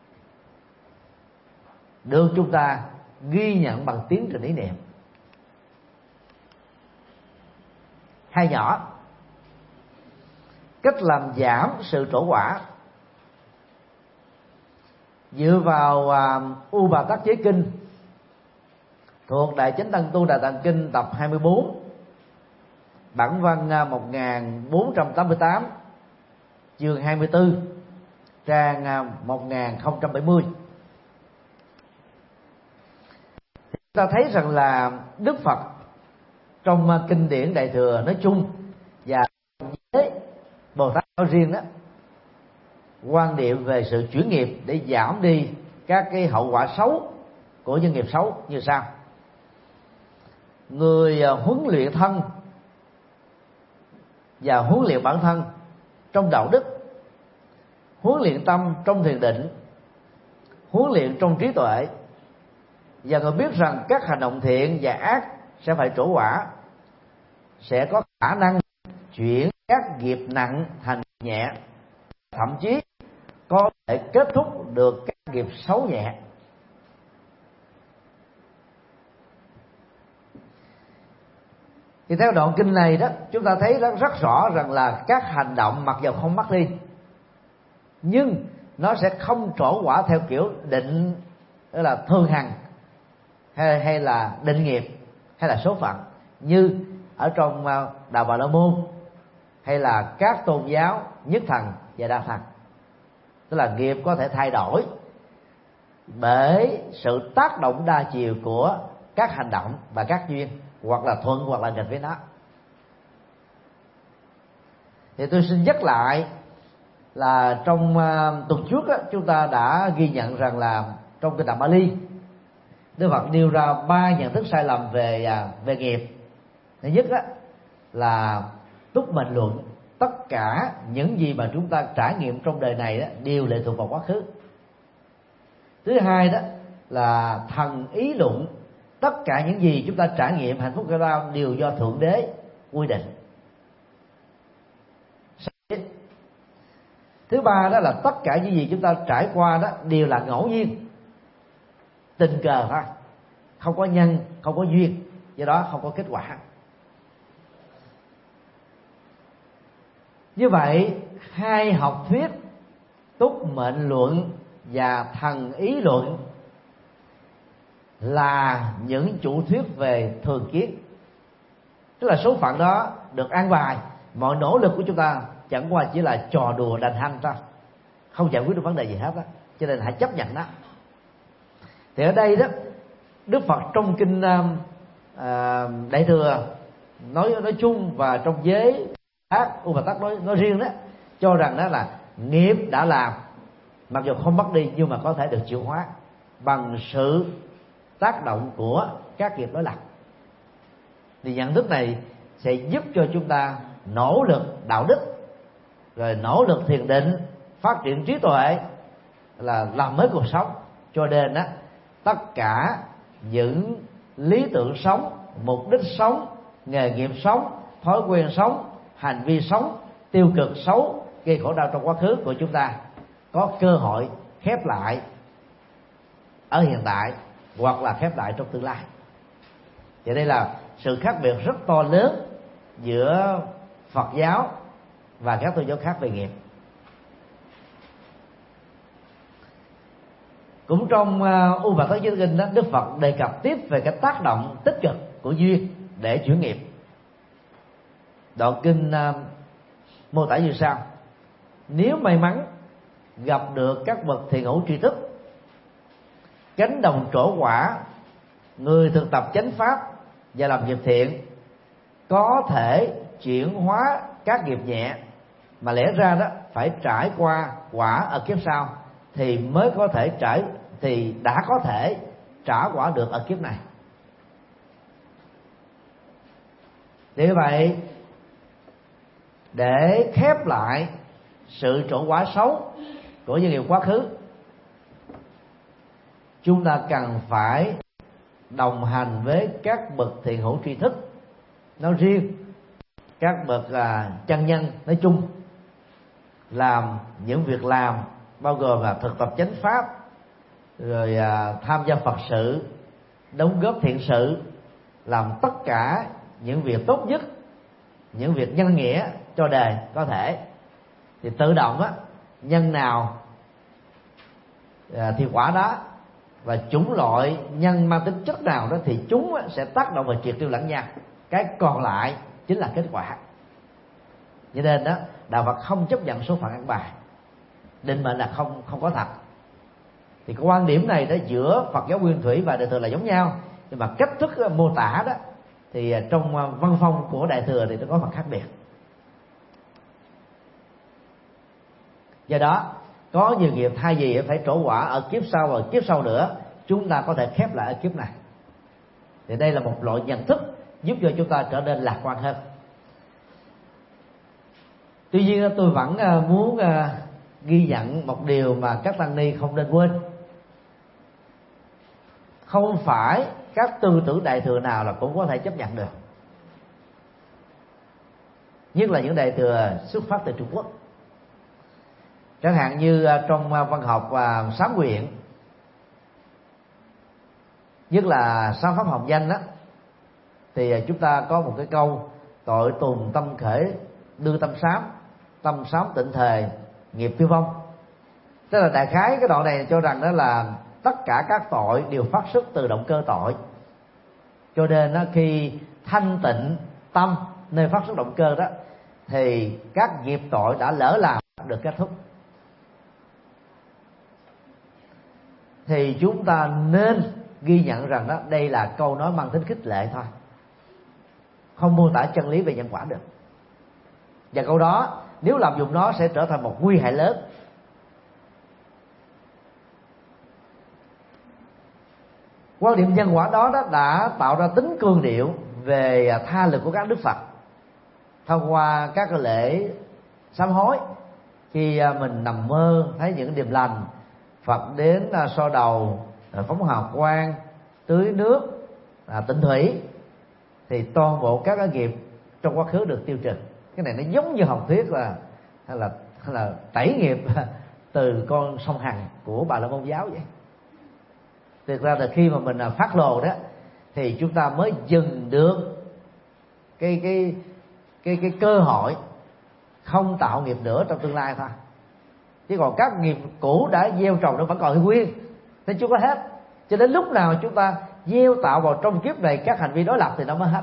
được chúng ta ghi nhận bằng tiến trình ý niệm. Hai nhỏ, cách làm giảm sự trổ quả dựa vào uh, U Bà Tát Chế Kinh thuộc Đại Chánh Tăng Tu Đà Tạng Kinh tập hai mươi bốn, bản văn uh, một nghìn bốn trăm tám mươi tám, chương hai mươi tư, trang uh, một nghìn không trăm bảy mươi. Chúng ta thấy rằng là Đức Phật trong uh, kinh điển Đại Thừa nói chung và với Bồ Tát nói riêng đó, quan niệm về sự chuyển nghiệp để giảm đi các cái hậu quả xấu của nhân nghiệp xấu như sau. Người huấn luyện thân và huấn luyện bản thân trong đạo đức, huấn luyện tâm trong thiền định, huấn luyện trong trí tuệ, và người biết rằng các hành động thiện và ác sẽ phải trổ quả, sẽ có khả năng chuyển các nghiệp nặng thành nhẹ, thậm chí có thể kết thúc được các nghiệp xấu nhẹ. Thì theo đoạn kinh này đó, chúng ta thấy rất, rất rõ rằng là các hành động mặc dù không mất đi, nhưng nó sẽ không trổ quả theo kiểu định, tức là thường hằng, hay, hay là định nghiệp, hay là số phận, như ở trong đạo Bà La Môn hay là các tôn giáo nhất thần và đa thần. Tức là nghiệp có thể thay đổi bởi sự tác động đa chiều của các hành động và các duyên, hoặc là thuận hoặc là nghịch với nó. Thì tôi xin nhắc lại là trong uh, tuần trước á, chúng ta đã ghi nhận rằng là trong kinh Tạng Bali, Đức Phật nêu ra ba nhận thức sai lầm về uh, về nghiệp. Thứ nhất á, là túc mệnh luận, tất cả những gì mà chúng ta trải nghiệm trong đời này đó đều lệ thuộc vào quá khứ. Thứ hai đó là thần ý luận, tất cả những gì chúng ta trải nghiệm hạnh phúc hay đau đều do Thượng Đế quy định. Thứ ba đó là tất cả những gì chúng ta trải qua đó đều là ngẫu nhiên, tình cờ thôi, không có nhân, không có duyên, do đó không có kết quả. Như vậy hai học thuyết túc mệnh luận và thần ý luận là những chủ thuyết về thường kiến, tức là số phận đó được an bài, mọi nỗ lực của chúng ta chẳng qua chỉ là trò đùa đành hanh thôi, không giải quyết được vấn đề gì hết đó, cho nên hãy chấp nhận nó. Thì ở đây đó, Đức Phật trong kinh uh, Đại Thừa nói nói chung và trong giới khác U Bà Tát nói nói riêng đó, cho rằng đó là nghiệp đã làm, mặc dù không mất đi nhưng mà có thể được chuyển hóa bằng sự tác động của các nghiệp đối lập. Thì nhận thức này sẽ giúp cho chúng ta nỗ lực đạo đức, rồi nỗ lực thiền định, phát triển trí tuệ, là làm mới cuộc sống. Cho nên á, tất cả những lý tưởng sống, mục đích sống, nghề nghiệp sống, thói quen sống, hành vi sống tiêu cực xấu gây khổ đau trong quá khứ của chúng ta có cơ hội khép lại ở hiện tại hoặc là khép lại trong tương lai. Vậy đây là sự khác biệt rất to lớn giữa Phật giáo và các tôn giáo khác về nghiệp. Cũng trong uh, U Bà Tát Giới Kinh đó, Đức Phật đề cập tiếp về cái tác động tích cực của duyên để chuyển nghiệp. Đoạn kinh uh, mô tả như sau: nếu may mắn gặp được các bậc thiện hữu tri thức, cánh đồng trổ quả, người thực tập chánh pháp và làm nghiệp thiện, có thể chuyển hóa các nghiệp nhẹ mà lẽ ra đó phải trải qua quả ở kiếp sau, thì mới có thể trải thì đã có thể trả quả được ở kiếp này. Vì vậy, để khép lại sự trổ quả xấu của những nghiệp quá khứ, chúng ta cần phải đồng hành với các bậc thiện hữu tri thức nói riêng, các bậc à, chân nhân nói chung, làm những việc làm bao gồm là thực tập chánh pháp, rồi à, tham gia Phật sự, đóng góp thiện sự, làm tất cả những việc tốt nhất, những việc nhân nghĩa cho đời có thể, thì tự động á, nhân nào à, thì quả đó, và chủng loại nhân mang tính chất nào đó thì chúng sẽ tác động và triệt tiêu lẫn nhau, cái còn lại chính là kết quả. Cho nên đó, đạo Phật không chấp nhận số phận ăn bài, định mệnh là không không có thật. Thì cái quan điểm này đó giữa Phật giáo Nguyên Thủy và Đại Thừa là giống nhau, nhưng mà cách thức mô tả đó thì trong văn phong của Đại Thừa thì nó có phần khác biệt. Do đó có nhiều nghiệp thay vì phải trổ quả ở kiếp sau và kiếp sau nữa, chúng ta có thể khép lại ở kiếp này. Thì đây là một loại nhận thức giúp cho chúng ta trở nên lạc quan hơn. Tuy nhiên tôi vẫn muốn ghi nhận một điều mà các tăng ni không nên quên: không phải các tư tưởng Đại Thừa nào là cũng có thể chấp nhận được, nhất là những Đại Thừa xuất phát từ Trung Quốc. Chẳng hạn như trong văn học và sám nguyện, nhất là sám pháp hồng danh đó, thì chúng ta có một cái câu: tội tùng tâm khởi đưa tâm sám, tâm sám tịnh thề nghiệp tiêu vong. Tức là đại khái cái đoạn này cho rằng đó là tất cả các tội đều phát xuất từ động cơ tội, cho nên đó, khi thanh tịnh tâm nơi phát xuất động cơ đó, thì các nghiệp tội đã lỡ làm được kết thúc. Thì chúng ta nên ghi nhận rằng đó đây là câu nói mang tính khích lệ thôi, không mô tả chân lý về nhân quả được. Và câu đó nếu lạm dụng nó sẽ trở thành một nguy hại lớn. Quan điểm nhân quả đó, đó đã tạo ra tính cương điệu về tha lực của các đức Phật thông qua các lễ sám hối. Khi mình nằm mơ thấy những điềm lành, Phật đến so đầu, phóng hào quang, tưới nước, tịnh thủy, thì toàn bộ các cái nghiệp trong quá khứ được tiêu trừ. Cái này nó giống như học thuyết là hay là hay là tẩy nghiệp từ con sông Hằng của Bà La Môn giáo vậy. Thực ra là khi mà mình phát lồ đó thì chúng ta mới dừng được cái cái cái cái cơ hội không tạo nghiệp nữa trong tương lai thôi. Chứ còn các nghiệp cũ đã gieo trồng nó vẫn còn nguyên, nó chưa có hết. Cho đến lúc nào chúng ta gieo tạo vào trong kiếp này các hành vi đối lập thì nó mới hết.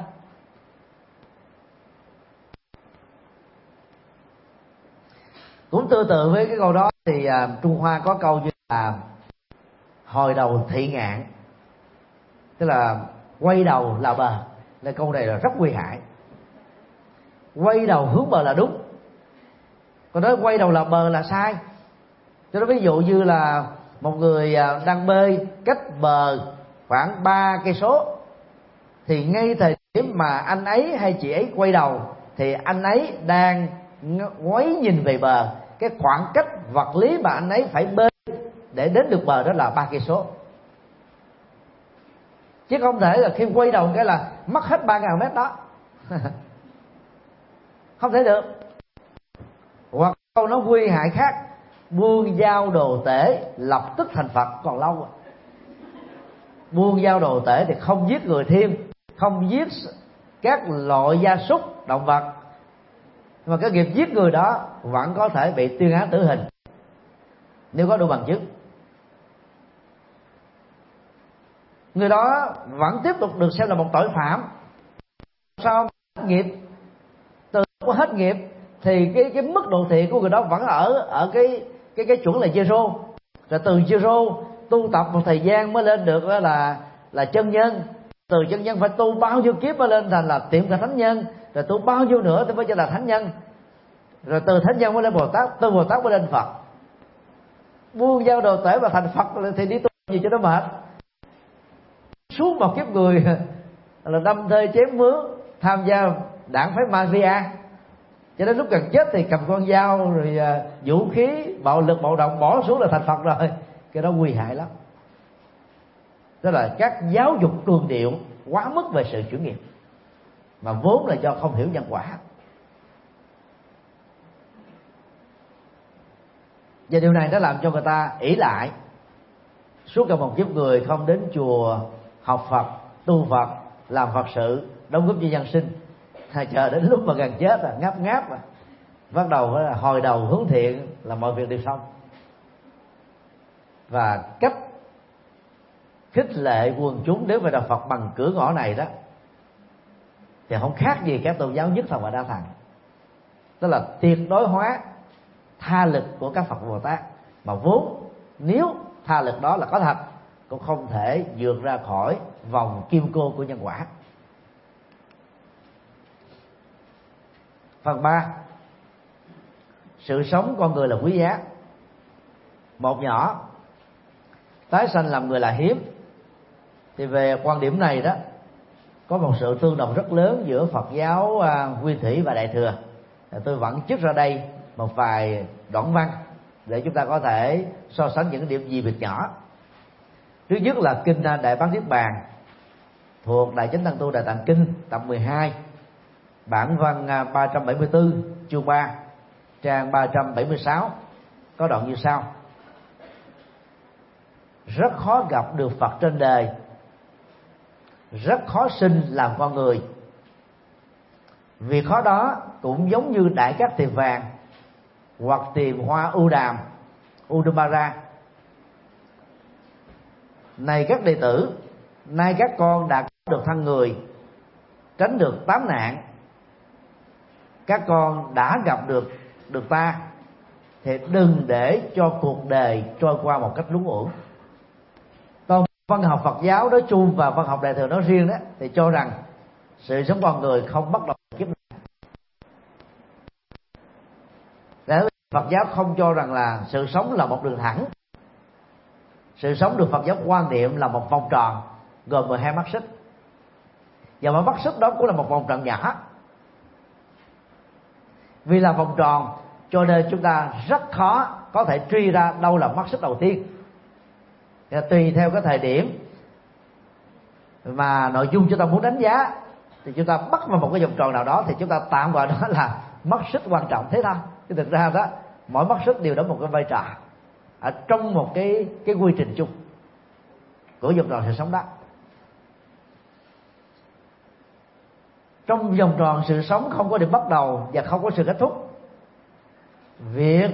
Cũng tương tự với cái câu đó thì uh, Trung Hoa có câu như là hồi đầu thị ngạn, tức là quay đầu là bờ. Là câu này là rất nguy hại. Quay đầu hướng bờ là đúng, còn nói quay đầu là bờ là sai. Cho nó ví dụ như là một người đang bơi cách bờ khoảng ba cây số, thì ngay thời điểm mà anh ấy hay chị ấy quay đầu thì anh ấy đang ngoái nhìn về bờ. Cái khoảng cách vật lý mà anh ấy phải bơi để đến được bờ đó là ba cây số, chứ không thể là khi quay đầu cái là mất hết ba ngàn mét đó. Không thể được. Hoặc câu nói nguy hại khác, buông dao đồ tể lập tức thành Phật còn lâu. Buông dao đồ tể thì không giết người thêm, không giết các loại gia súc động vật, mà cái nghiệp giết người đó vẫn có thể bị tuyên án tử hình nếu có đủ bằng chứng. Người đó vẫn tiếp tục được xem là một tội phạm. Sao hết nghiệp? Từ lúc hết nghiệp thì cái cái mức độ thiện của người đó vẫn ở ở cái cái cái chuẩn là zero. Rồi từ zero tu tập một thời gian mới lên được là là chân nhân. Từ chân nhân phải tu bao nhiêu kiếp mới lên thành là tiệm cận thánh nhân. Rồi tu bao nhiêu nữa thì mới trở là thánh nhân. Rồi từ thánh nhân mới lên Bồ Tát, từ Bồ Tát mới lên Phật. Buông dao đồ tể và thành Phật thì đi tu gì cho nó mệt. Suốt một kiếp người là đâm thê chém mướn, tham gia đảng phái mafia, cho đến lúc cần chết thì cầm con dao rồi vũ khí bạo lực bạo động bỏ xuống là thành Phật rồi. Cái đó nguy hại lắm. Đó là các giáo dục cường điệu quá mức về sự chuyển nghiệp, mà vốn là do không hiểu nhân quả. Và điều này nó làm cho người ta ỷ lại, suốt cả một kiếp người không đến chùa học Phật, tu Phật, làm Phật sự, đóng góp cho nhân sinh. Chờ đến lúc mà gần chết là ngáp ngáp à, bắt đầu là hồi đầu hướng thiện là mọi việc đều xong. Và cách khích lệ quần chúng đến với đạo Phật bằng cửa ngõ này đó thì không khác gì các tôn giáo nhất thần và đa thần. Đó là tuyệt đối hóa tha lực của các Phật Bồ Tát, mà vốn nếu tha lực đó là có thật cũng không thể vượt ra khỏi vòng kim cô của nhân quả. Phần ba, sự sống con người là quý giá. Một nhỏ, tái sanh làm người là hiếm. Thì về quan điểm này đó có một sự tương đồng rất lớn giữa Phật giáo uh, Nguyên Thủy và Đại Thừa. Tôi vẫn trích ra đây một vài đoạn văn để chúng ta có thể so sánh những điểm gì biệt nhỏ. Thứ nhất là kinh Đại Bát Niết Bàn thuộc Đại Chánh Tăng Tu Đại Tạng Kinh tập mười hai, bản văn ba trăm bảy mươi tư, chương ba, trang ba trăm bảy mươi sáu, có đoạn như sau: rất khó gặp được Phật trên đời, rất khó sinh làm con người. Việc khó đó cũng giống như đại cát tiền vàng hoặc tìm hoa ưu đàm, Udambara. Này các đệ tử, nay các con đã có được thân người, tránh được tám nạn, các con đã gặp được được ta, thì đừng để cho cuộc đời trôi qua một cách lúng uổng. Toàn văn học Phật giáo nói chung và văn học Đại thừa nói riêng đó thì cho rằng sự sống con người không bắt đầu kiếp này. Để Phật giáo không cho rằng là sự sống là một đường thẳng. Sự sống được Phật giáo quan niệm là một vòng tròn gồm mười hai mắt xích, và mỗi mắt xích đó cũng là một vòng tròn nhỏ. Vì là vòng tròn cho nên chúng ta rất khó có thể truy ra đâu là mắt xích đầu tiên. Thì tùy theo cái thời điểm mà nội dung chúng ta muốn đánh giá thì chúng ta bắt vào một cái vòng tròn nào đó thì chúng ta tạm gọi đó là mắt xích quan trọng thế thôi. Chứ thực ra đó mỗi mắt xích đều đóng một cái vai trò ở trong một cái cái quy trình chung của vòng tròn sự sống đó. Trong vòng tròn sự sống không có điểm bắt đầu và không có sự kết thúc. Việc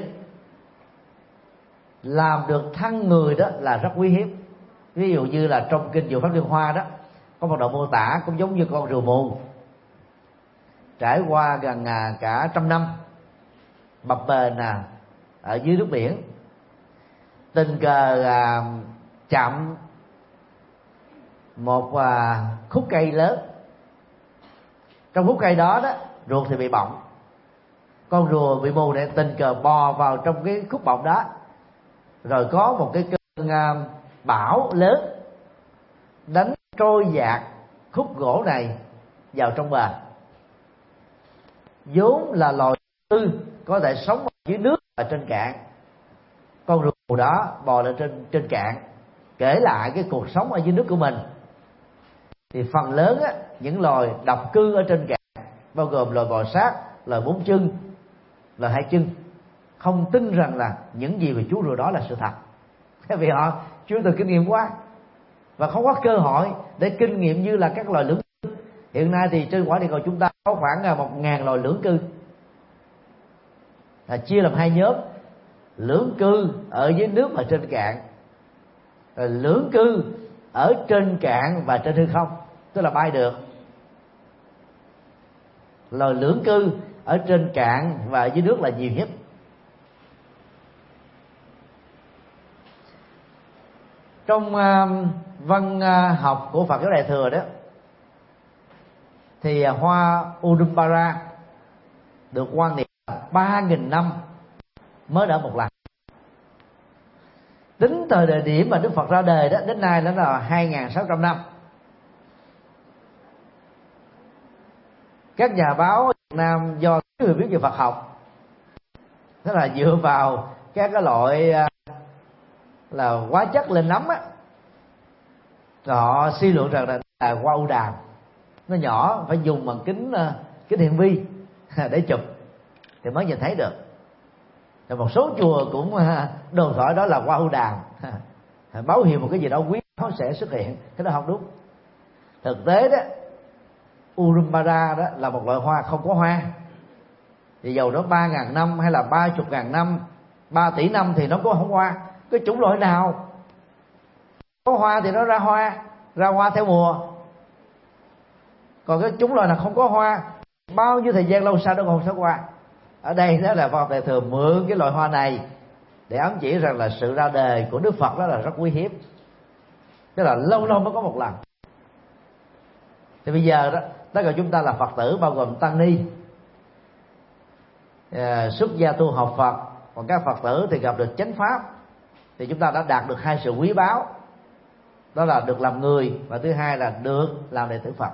làm được thân người đó là rất quý hiếm. Ví dụ như là trong kinh Diệu Pháp Liên Hoa đó có một đoạn mô tả cũng giống như con rùa mù trải qua gần cả trăm năm bập bềnh à, ở dưới nước biển, tình cờ à, chạm một à, khúc cây lớn. Trong khúc cây đó đó ruột thì bị bọng, con rùa bị mù này tình cờ bò vào trong cái khúc bọng đó, rồi có một cái cơn à, bão lớn đánh trôi dạt khúc gỗ này vào trong bờ. Vốn là loài tư có thể sống ở dưới nước và trên cạn, con rùa đó bò lên trên trên cạn kể lại cái cuộc sống ở dưới nước của mình. Thì phần lớn á, những loài độc cư ở trên cạn bao gồm loài bò sát, loài bốn chân, loài hai chân không tin rằng là những gì về chú rùa đó là sự thật, vì họ chưa từng kinh nghiệm quá và không có cơ hội để kinh nghiệm như là các loài lưỡng cư. Hiện nay thì trên quả địa cầu chúng ta có khoảng một ngàn loài lưỡng cư, là chia làm hai nhóm: lưỡng cư ở dưới nước và trên cạn, rồi lưỡng cư ở trên cạn và trên hư không, tức là bay được. Loài lưỡng cư ở trên cạn và dưới nước là nhiều nhất. Trong uh, văn uh, học của Phật giáo Đại thừa đó thì uh, hoa Udumpara được quan niệm ba nghìn năm mới nở một lần. Tính từ thời điểm mà Đức Phật ra đời đó đến nay đó là hai nghìn sáu trăm năm. Các nhà báo Việt Nam do người biết về Phật học, tức là dựa vào các cái loại là hóa chất lên nấm á, họ suy luận rằng là, là hoa ưu đàm, nó nhỏ phải dùng bằng kính kính hiển vi để chụp thì mới nhìn thấy được. Rồi một số chùa cũng đồn thổi đó là hoa ưu đàm, báo hiệu một cái gì đó quý nó sẽ xuất hiện. Cái đó không đúng. Thực tế đó, Udumpara đó là một loại hoa không có hoa. Thì dầu đó ba ngàn năm hay là ba chục ngàn năm, ba tỷ năm thì nó có không hoa. Cái chủng loại nào có hoa thì nó ra hoa, ra hoa theo mùa. Còn cái chủng loại nào không có hoa, bao nhiêu thời gian lâu sau nó còn không có hoa. Ở đây đó là Phật Đại thừa mượn cái loại hoa này để ám chỉ rằng là sự ra đời của Đức Phật đó là rất quý hiếm, tức là lâu lâu mới có một lần. Thì bây giờ đó tất cả chúng ta là Phật tử, bao gồm tăng ni, à, xuất gia tu học Phật, còn các Phật tử thì gặp được chánh pháp, thì chúng ta đã đạt được hai sự quý báu, đó là được làm người và thứ hai là được làm đệ tử Phật.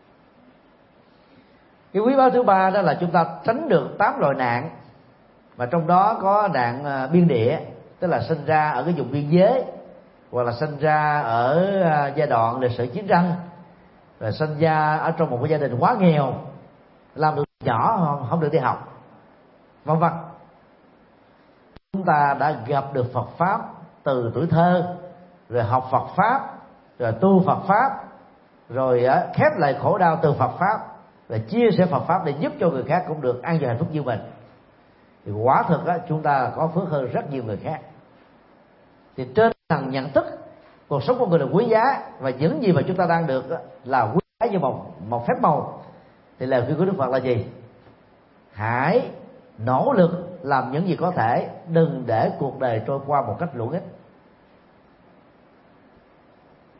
Cái quý báu thứ ba đó là chúng ta tránh được tám loại nạn, và trong đó có nạn biên địa, tức là sinh ra ở cái vùng biên giới, hoặc là sinh ra ở giai đoạn lịch sử chiến tranh, rồi sinh ra ở trong một cái gia đình quá nghèo, làm được nhỏ không được đi học, vân vân. Chúng ta đã gặp được Phật pháp từ tuổi thơ, rồi học Phật pháp, rồi tu Phật pháp, rồi khép lại khổ đau từ Phật pháp, và chia sẻ Phật pháp để giúp cho người khác cũng được an vui hạnh phúc như mình. Thì quả thực á, chúng ta có phước hơn rất nhiều người khác. Thì trên thằng nhận thức cuộc sống của người là quý giá, và những gì mà chúng ta đang được á, là quý giá như một một phép màu. Thì lời khuyên của Đức Phật là gì? Hãy nỗ lực làm những gì có thể, đừng để cuộc đời trôi qua một cách lỗ ích.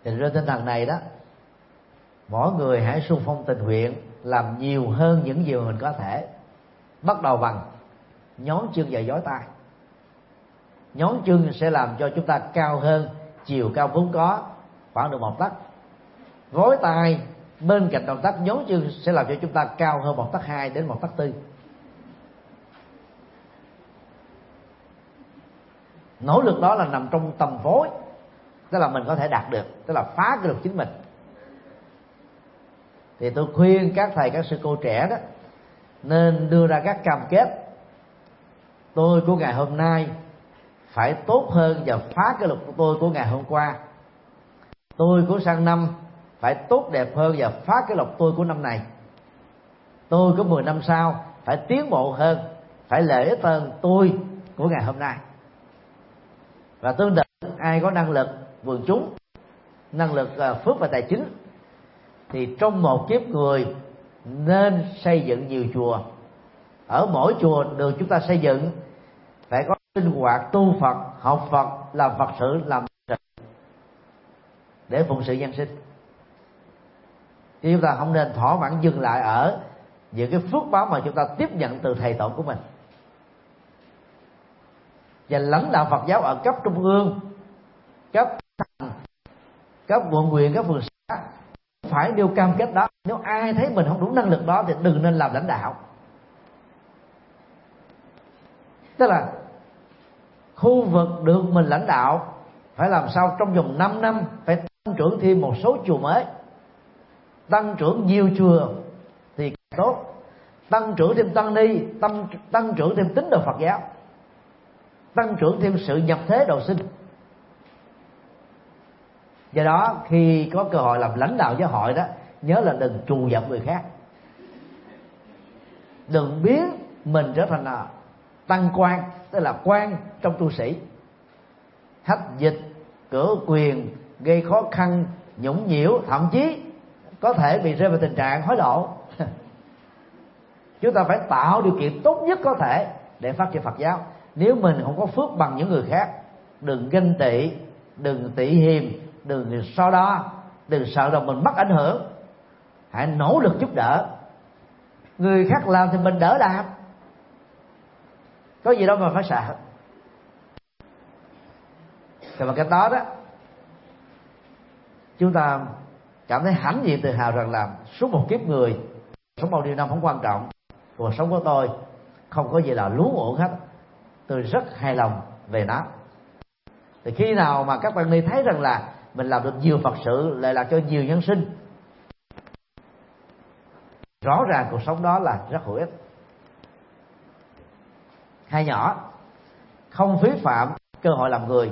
Thì trên tinh thần này đó, mỗi người hãy xung phong tình nguyện, làm nhiều hơn những gì mà mình có thể. Bắt đầu bằng nhón chân và giói tay. Nhón chân sẽ làm cho chúng ta cao hơn chiều cao vốn có khoảng được một tấc. Gối tay bên cạnh động tác nhón chân sẽ làm cho chúng ta cao hơn một tấc hai đến một tấc tư. Nỗ lực đó là nằm trong tầm với, tức là mình có thể đạt được, tức là phá kỷ lục chính mình. Thì tôi khuyên các thầy các sư cô trẻ đó nên đưa ra các cam kết: tôi của ngày hôm nay phải tốt hơn và phá kỷ lục của tôi của ngày hôm qua. Tôi của sang năm phải tốt đẹp hơn và phá kỷ lục tôi của năm này. Tôi của mười năm sau phải tiến bộ hơn, phải lợi ích hơn tôi của ngày hôm nay. Và tương tự, ai có năng lực vườn chúng, năng lực phước và tài chính, thì trong một kiếp người nên xây dựng nhiều chùa. Ở mỗi chùa được chúng ta xây dựng phải có sinh hoạt tu Phật, học Phật, làm Phật sự, làm sự để phụng sự nhân sinh. Chứ chúng ta không nên thỏa mãn dừng lại ở những cái phước báo mà chúng ta tiếp nhận từ thầy tổ của mình. Và lãnh đạo Phật giáo ở cấp trung ương, cấp thành, cấp quận huyện, cấp phường xã phải nêu cam kết đó. Nếu ai thấy mình không đủ năng lực đó thì đừng nên làm lãnh đạo. Tức là khu vực được mình lãnh đạo phải làm sao trong vòng năm năm phải tăng trưởng thêm một số chùa mới, tăng trưởng nhiều chùa thì càng tốt, tăng trưởng thêm tăng ni, tăng, tăng trưởng thêm tín đồ Phật giáo, tăng trưởng thêm sự nhập thế độ sinh. Do đó khi có cơ hội làm lãnh đạo giáo hội đó, nhớ là đừng trù dập người khác, đừng biến mình trở thành là tăng quan, tức là quan trong tu sĩ, hách dịch, cửa quyền, gây khó khăn, nhũng nhiễu, thậm chí có thể bị rơi vào tình trạng hối lộ. Chúng ta phải tạo điều kiện tốt nhất có thể để phát triển Phật giáo. Nếu mình không có phước bằng những người khác, đừng ganh tị, đừng tị hiềm, đừng so đo, đừng sợ rằng mình mất ảnh hưởng. Hãy nỗ lực giúp đỡ. Người khác làm thì mình đỡ làm, có gì đâu mà phải sợ. Thì bằng cách đó đó, chúng ta cảm thấy hãnh diện tự hào rằng là suốt một kiếp người, sống bao nhiêu năm không quan trọng, cuộc sống của tôi không có gì là luống uổng hết, tôi rất hài lòng về nó. Thì khi nào mà các bạn đi thấy rằng là mình làm được nhiều Phật sự, lại làm cho nhiều nhân sinh, rõ ràng cuộc sống đó là rất hữu ích. Hai nhỏ, không phí phạm cơ hội làm người.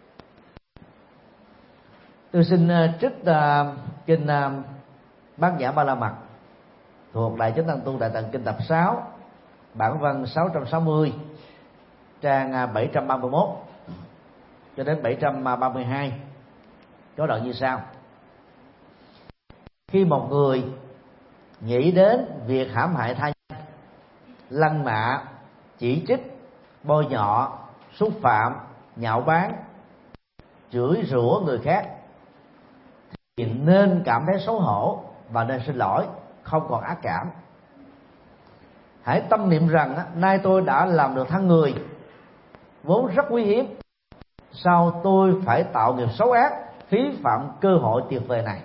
Tôi xin trích uh, kinh uh, Bát Nhã Ba La Mật thuộc Đại Chánh Tăng Tu Đại Tạng Kinh tập sáu, bản văn sáu trăm sáu mươi, trang bảy trăm ba mươi mốt cho đến bảy trăm ba mươi hai, có đoạn như sau: khi một người nghĩ đến việc hãm hại tha nhân, lăng mạ, chỉ trích, bôi nhọ, xúc phạm, nhạo báng, chửi rủa người khác, thì nên cảm thấy xấu hổ và nên xin lỗi, không còn ác cảm. Hãy tâm niệm rằng nay tôi đã làm được thân người vốn rất quý hiếm, sao tôi phải tạo nghiệp xấu ác, phí phạm cơ hội tuyệt vời này.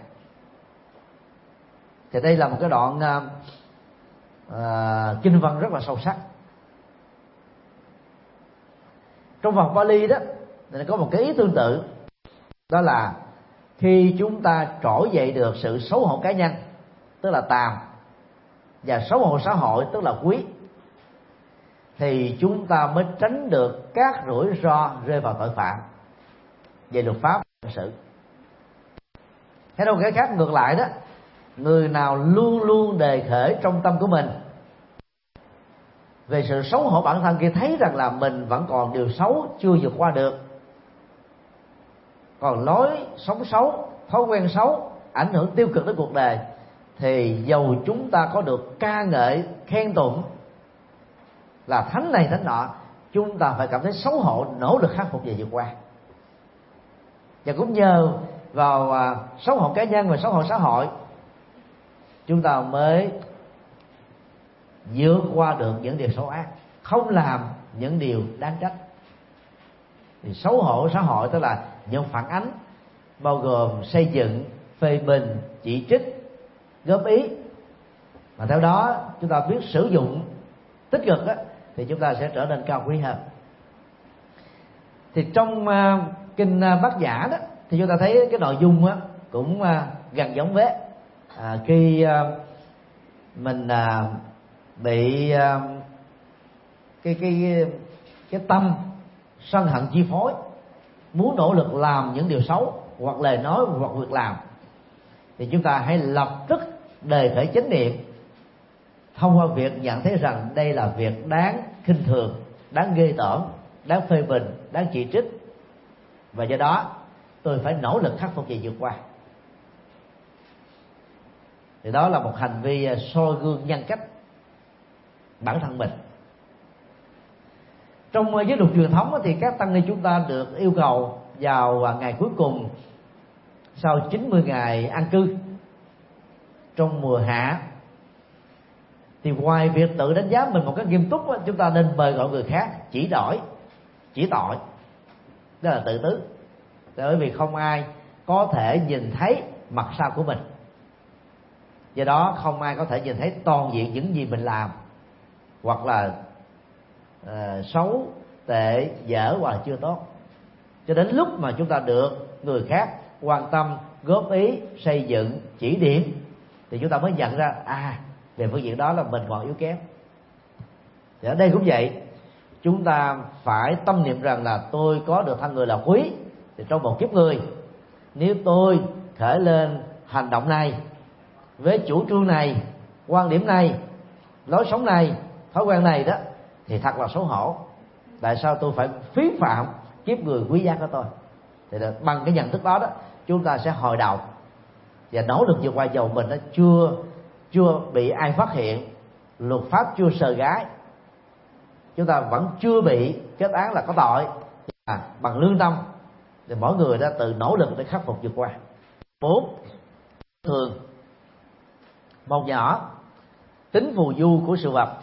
Thì đây là một cái đoạn uh, uh, kinh văn rất là sâu sắc. Trong Phật Bali đó thì có một cái ý tương tự, đó là khi chúng ta trỗi dậy được sự xấu hổ cá nhân, tức là tàm, và xấu hổ xã hội, tức là quý, thì chúng ta mới tránh được các rủi ro rơi vào tội phạm về luật pháp hình sự. Thế đâu cái khác ngược lại đó, người nào luôn luôn đề khởi trong tâm của mình về sự xấu hổ bản thân, khi thấy rằng là mình vẫn còn điều xấu chưa vượt qua được, còn lối sống xấu, thói quen xấu ảnh hưởng tiêu cực đến cuộc đời, thì dầu chúng ta có được ca ngợi khen tụng là thánh này thánh nọ, chúng ta phải cảm thấy xấu hổ, nỗ lực khắc phục và vượt qua. Và cũng nhờ vào à, xấu hổ cá nhân và xấu hổ xã hội, chúng ta mới vượt qua được những điều xấu ác, không làm những điều đáng trách. Thì xấu hổ xã hội tức là những phản ánh bao gồm xây dựng, phê bình, chỉ trích, góp ý, mà theo đó chúng ta biết sử dụng tích cực đó, thì chúng ta sẽ trở nên cao quý hơn. Thì trong uh, kinh uh, Bát Nhã đó thì chúng ta thấy cái nội dung đó cũng uh, gần giống với à, khi uh, mình uh, bị uh, cái cái cái tâm sân hận chi phối, muốn nỗ lực làm những điều xấu hoặc lời nói hoặc việc làm, thì chúng ta hãy lập tức đề khởi chánh niệm thông qua việc nhận thấy rằng đây là việc đáng khinh thường, đáng ghê tởm, đáng phê bình, đáng chỉ trích, và do đó tôi phải nỗ lực khắc phục và vượt qua. Thì đó là một hành vi soi gương nhân cách bản thân mình. Trong giáo dục truyền thống thì các tăng ni chúng ta được yêu cầu vào ngày cuối cùng sau chín mươi ngày an cư trong mùa hạ, thì ngoài việc tự đánh giá mình một cách nghiêm túc, chúng ta nên mời gọi người khác chỉ đổi, chỉ tội, đó là tự tứ. Bởi vì không ai có thể nhìn thấy mặt sau của mình, do đó không ai có thể nhìn thấy toàn diện những gì mình làm, hoặc là uh, xấu, tệ, dở hoặc là chưa tốt. Cho đến lúc mà chúng ta được người khác quan tâm, góp ý, xây dựng, chỉ điểm, thì chúng ta mới nhận ra à, về phương diện đó là mình còn yếu kém. Thì ở đây cũng vậy, chúng ta phải tâm niệm rằng là tôi có được thân người là quý. Thì trong một kiếp người, nếu tôi khởi lên hành động này với chủ trương này, quan điểm này, lối sống này, thói quen này đó, thì thật là xấu hổ. Tại sao tôi phải phí phạm kiếp người quý giá của tôi? Thì bằng cái nhận thức đó đó, chúng ta sẽ hồi đầu và nỗ lực vượt qua, dầu mình nó chưa chưa bị ai phát hiện, luật pháp chưa sờ gái, chúng ta vẫn chưa bị kết án là có tội, à, bằng lương tâm thì mỗi người đã tự nỗ lực để khắc phục vượt qua. Bốn, thường một nhỏ tính phù du của sự vật.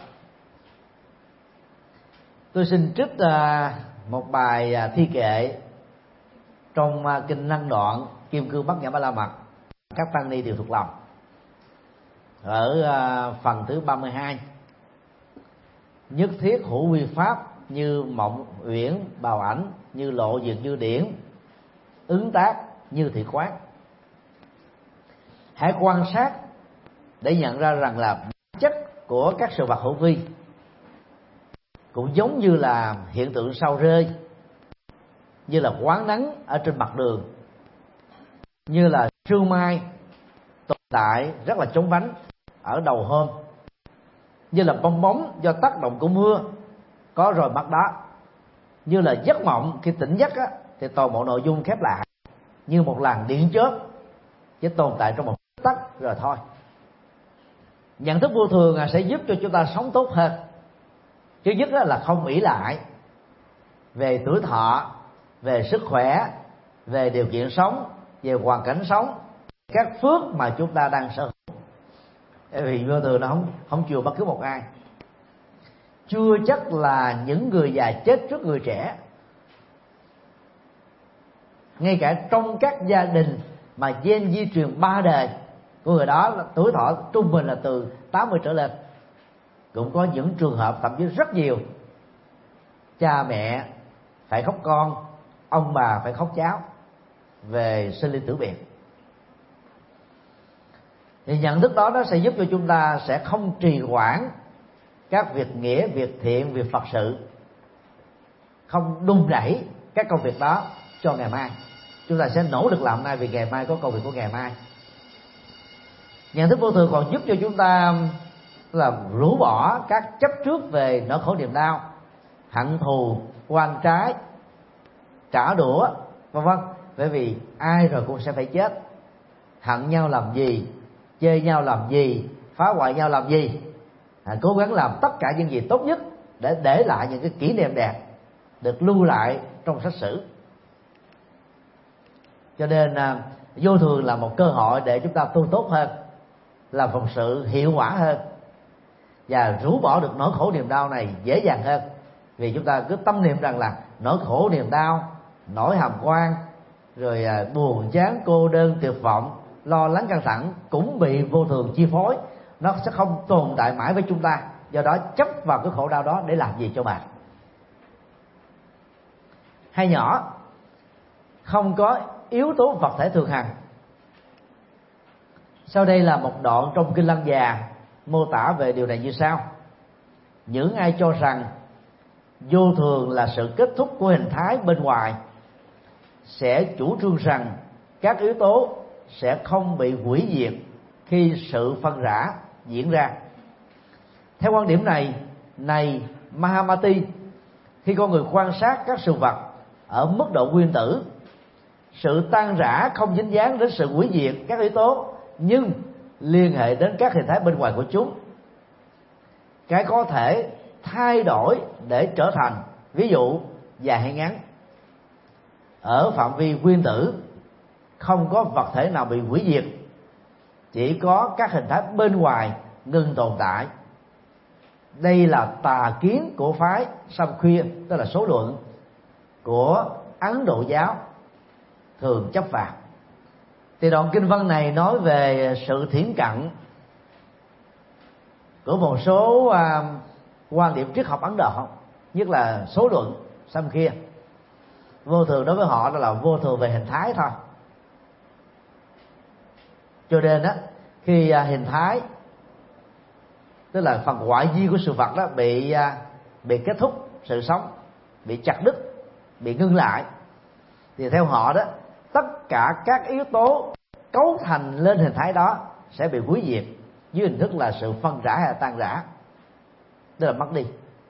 Tôi xin trích uh, một bài uh, thi kệ trong uh, kinh Năng Đoạn Kim Cương Bát Nhã Ba La Mật, các tăng ni đều thuộc lòng, ở uh, phần thứ ba mươi hai. Nhất thiết hữu vi pháp, như mộng uyển bào ảnh, như lộ diệt như điển, ứng tác như thị quán. Hãy quan sát để nhận ra rằng là bản chất của các sự vật hữu vi cũng giống như là hiện tượng sao rơi, như là quán nắng ở trên mặt đường, như là sương mai tồn tại rất là chóng vánh ở đầu hôm, như là bong bóng do tác động của mưa có rồi mất đó, như là giấc mộng khi tỉnh giấc á, thì toàn bộ nội dung khép lại, như một làn điện chớp chỉ tồn tại trong một tích tắc rồi thôi. Nhận thức vô thường sẽ giúp cho chúng ta sống tốt hơn. Thứ nhất là không ỷ lại về tuổi thọ, về sức khỏe, về điều kiện sống, về hoàn cảnh sống, các phước mà chúng ta đang sở hữu. Vì vô thường nó không không chừa bất cứ một ai. Chưa chắc là những người già chết trước người trẻ. Ngay cả trong các gia đình mà gen di truyền ba đời của người đó, là tuổi thọ trung bình là từ tám mươi trở lên, cũng có những trường hợp thậm chí rất nhiều cha mẹ phải khóc con, ông bà phải khóc cháu về sinh ly tử biệt. Thì nhận thức đó nó sẽ giúp cho chúng ta sẽ không trì hoãn các việc nghĩa, việc thiện, việc Phật sự, không đun đẩy các công việc đó cho ngày mai. Chúng ta sẽ nỗ lực làm nay vì ngày mai có công việc của ngày mai. Nhận thức vô thường còn giúp cho chúng ta là rũ bỏ các chấp trước về nỗi khổ niềm đau, hận thù, oan trái, trả đũa, vân vân. Bởi vì ai rồi cũng sẽ phải chết. Hận nhau làm gì, chê nhau làm gì, phá hoại nhau làm gì, à, cố gắng làm tất cả những gì tốt nhất để để lại những cái kỷ niệm đẹp được lưu lại trong sách sử. Cho nên à, vô thường là một cơ hội để chúng ta tu tốt hơn, làm phụng sự hiệu quả hơn, và rũ bỏ được nỗi khổ niềm đau này dễ dàng hơn. Vì chúng ta cứ tâm niệm rằng là nỗi khổ niềm đau, nỗi hàm quan, rồi à, buồn chán, cô đơn, tuyệt vọng, lo lắng, căng thẳng cũng bị vô thường chi phối, nó sẽ không tồn tại mãi với chúng ta. Do đó chấp vào cái khổ đau đó để làm gì cho bạn? Hay nhỏ, không có yếu tố vật thể thường hằng. Sau đây là một đoạn trong Kinh Lăng Già mô tả về điều này như sau: những ai cho rằng vô thường là sự kết thúc của hình thái bên ngoài sẽ chủ trương rằng các yếu tố sẽ không bị hủy diệt khi sự phân rã diễn ra. Theo quan điểm này, này Mahamati, khi con người quan sát các sự vật ở mức độ nguyên tử, sự tan rã không dính dáng đến sự hủy diệt các yếu tố, nhưng liên hệ đến các hình thái bên ngoài của chúng. Cái có thể thay đổi để trở thành, ví dụ dài hay ngắn. Ở phạm vi nguyên tử không có vật thể nào bị hủy diệt, chỉ có các hình thái bên ngoài ngừng tồn tại. Đây là tà kiến của phái Samkhya, tức là số luận của Ấn Độ giáo thường chấp vào. Thì đoạn kinh văn này nói về sự thiển cận của một số uh, quan điểm triết học Ấn Độ, nhất là số luận Samkhya. Vô thường đối với họ đó là vô thường về hình thái thôi. Cho nên á, khi uh, hình thái, tức là phần ngoại vi của sự vật đó bị uh, bị kết thúc sự sống, bị chặt đứt, bị ngưng lại, thì theo họ đó, tất cả các yếu tố cấu thành lên hình thái đó sẽ bị hủy diệt dưới hình thức là sự phân rã hay là tan rã, tức là mất đi.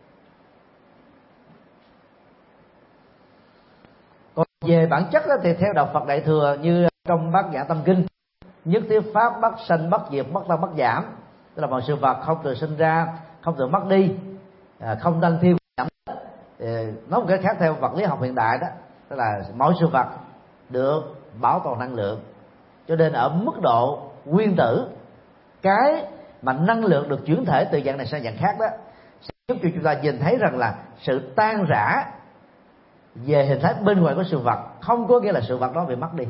Còn về bản chất đó, thì theo đạo Phật Đại Thừa như trong Bát Nhã Tâm Kinh, nhất thiết pháp bất sanh bất diệt bất tăng bất giảm, tức là mọi sự vật không từ sinh ra, không từ mất đi, không tăng thêm giảm. Nói một cái khác theo vật lý học hiện đại đó, tức là mỗi sự vật được bảo toàn năng lượng. Cho nên ở mức độ nguyên tử, cái mà năng lượng được chuyển thể từ dạng này sang dạng khác đó sẽ giúp cho chúng ta nhìn thấy rằng là sự tan rã về hình thái bên ngoài của sự vật không có nghĩa là sự vật đó bị mất đi.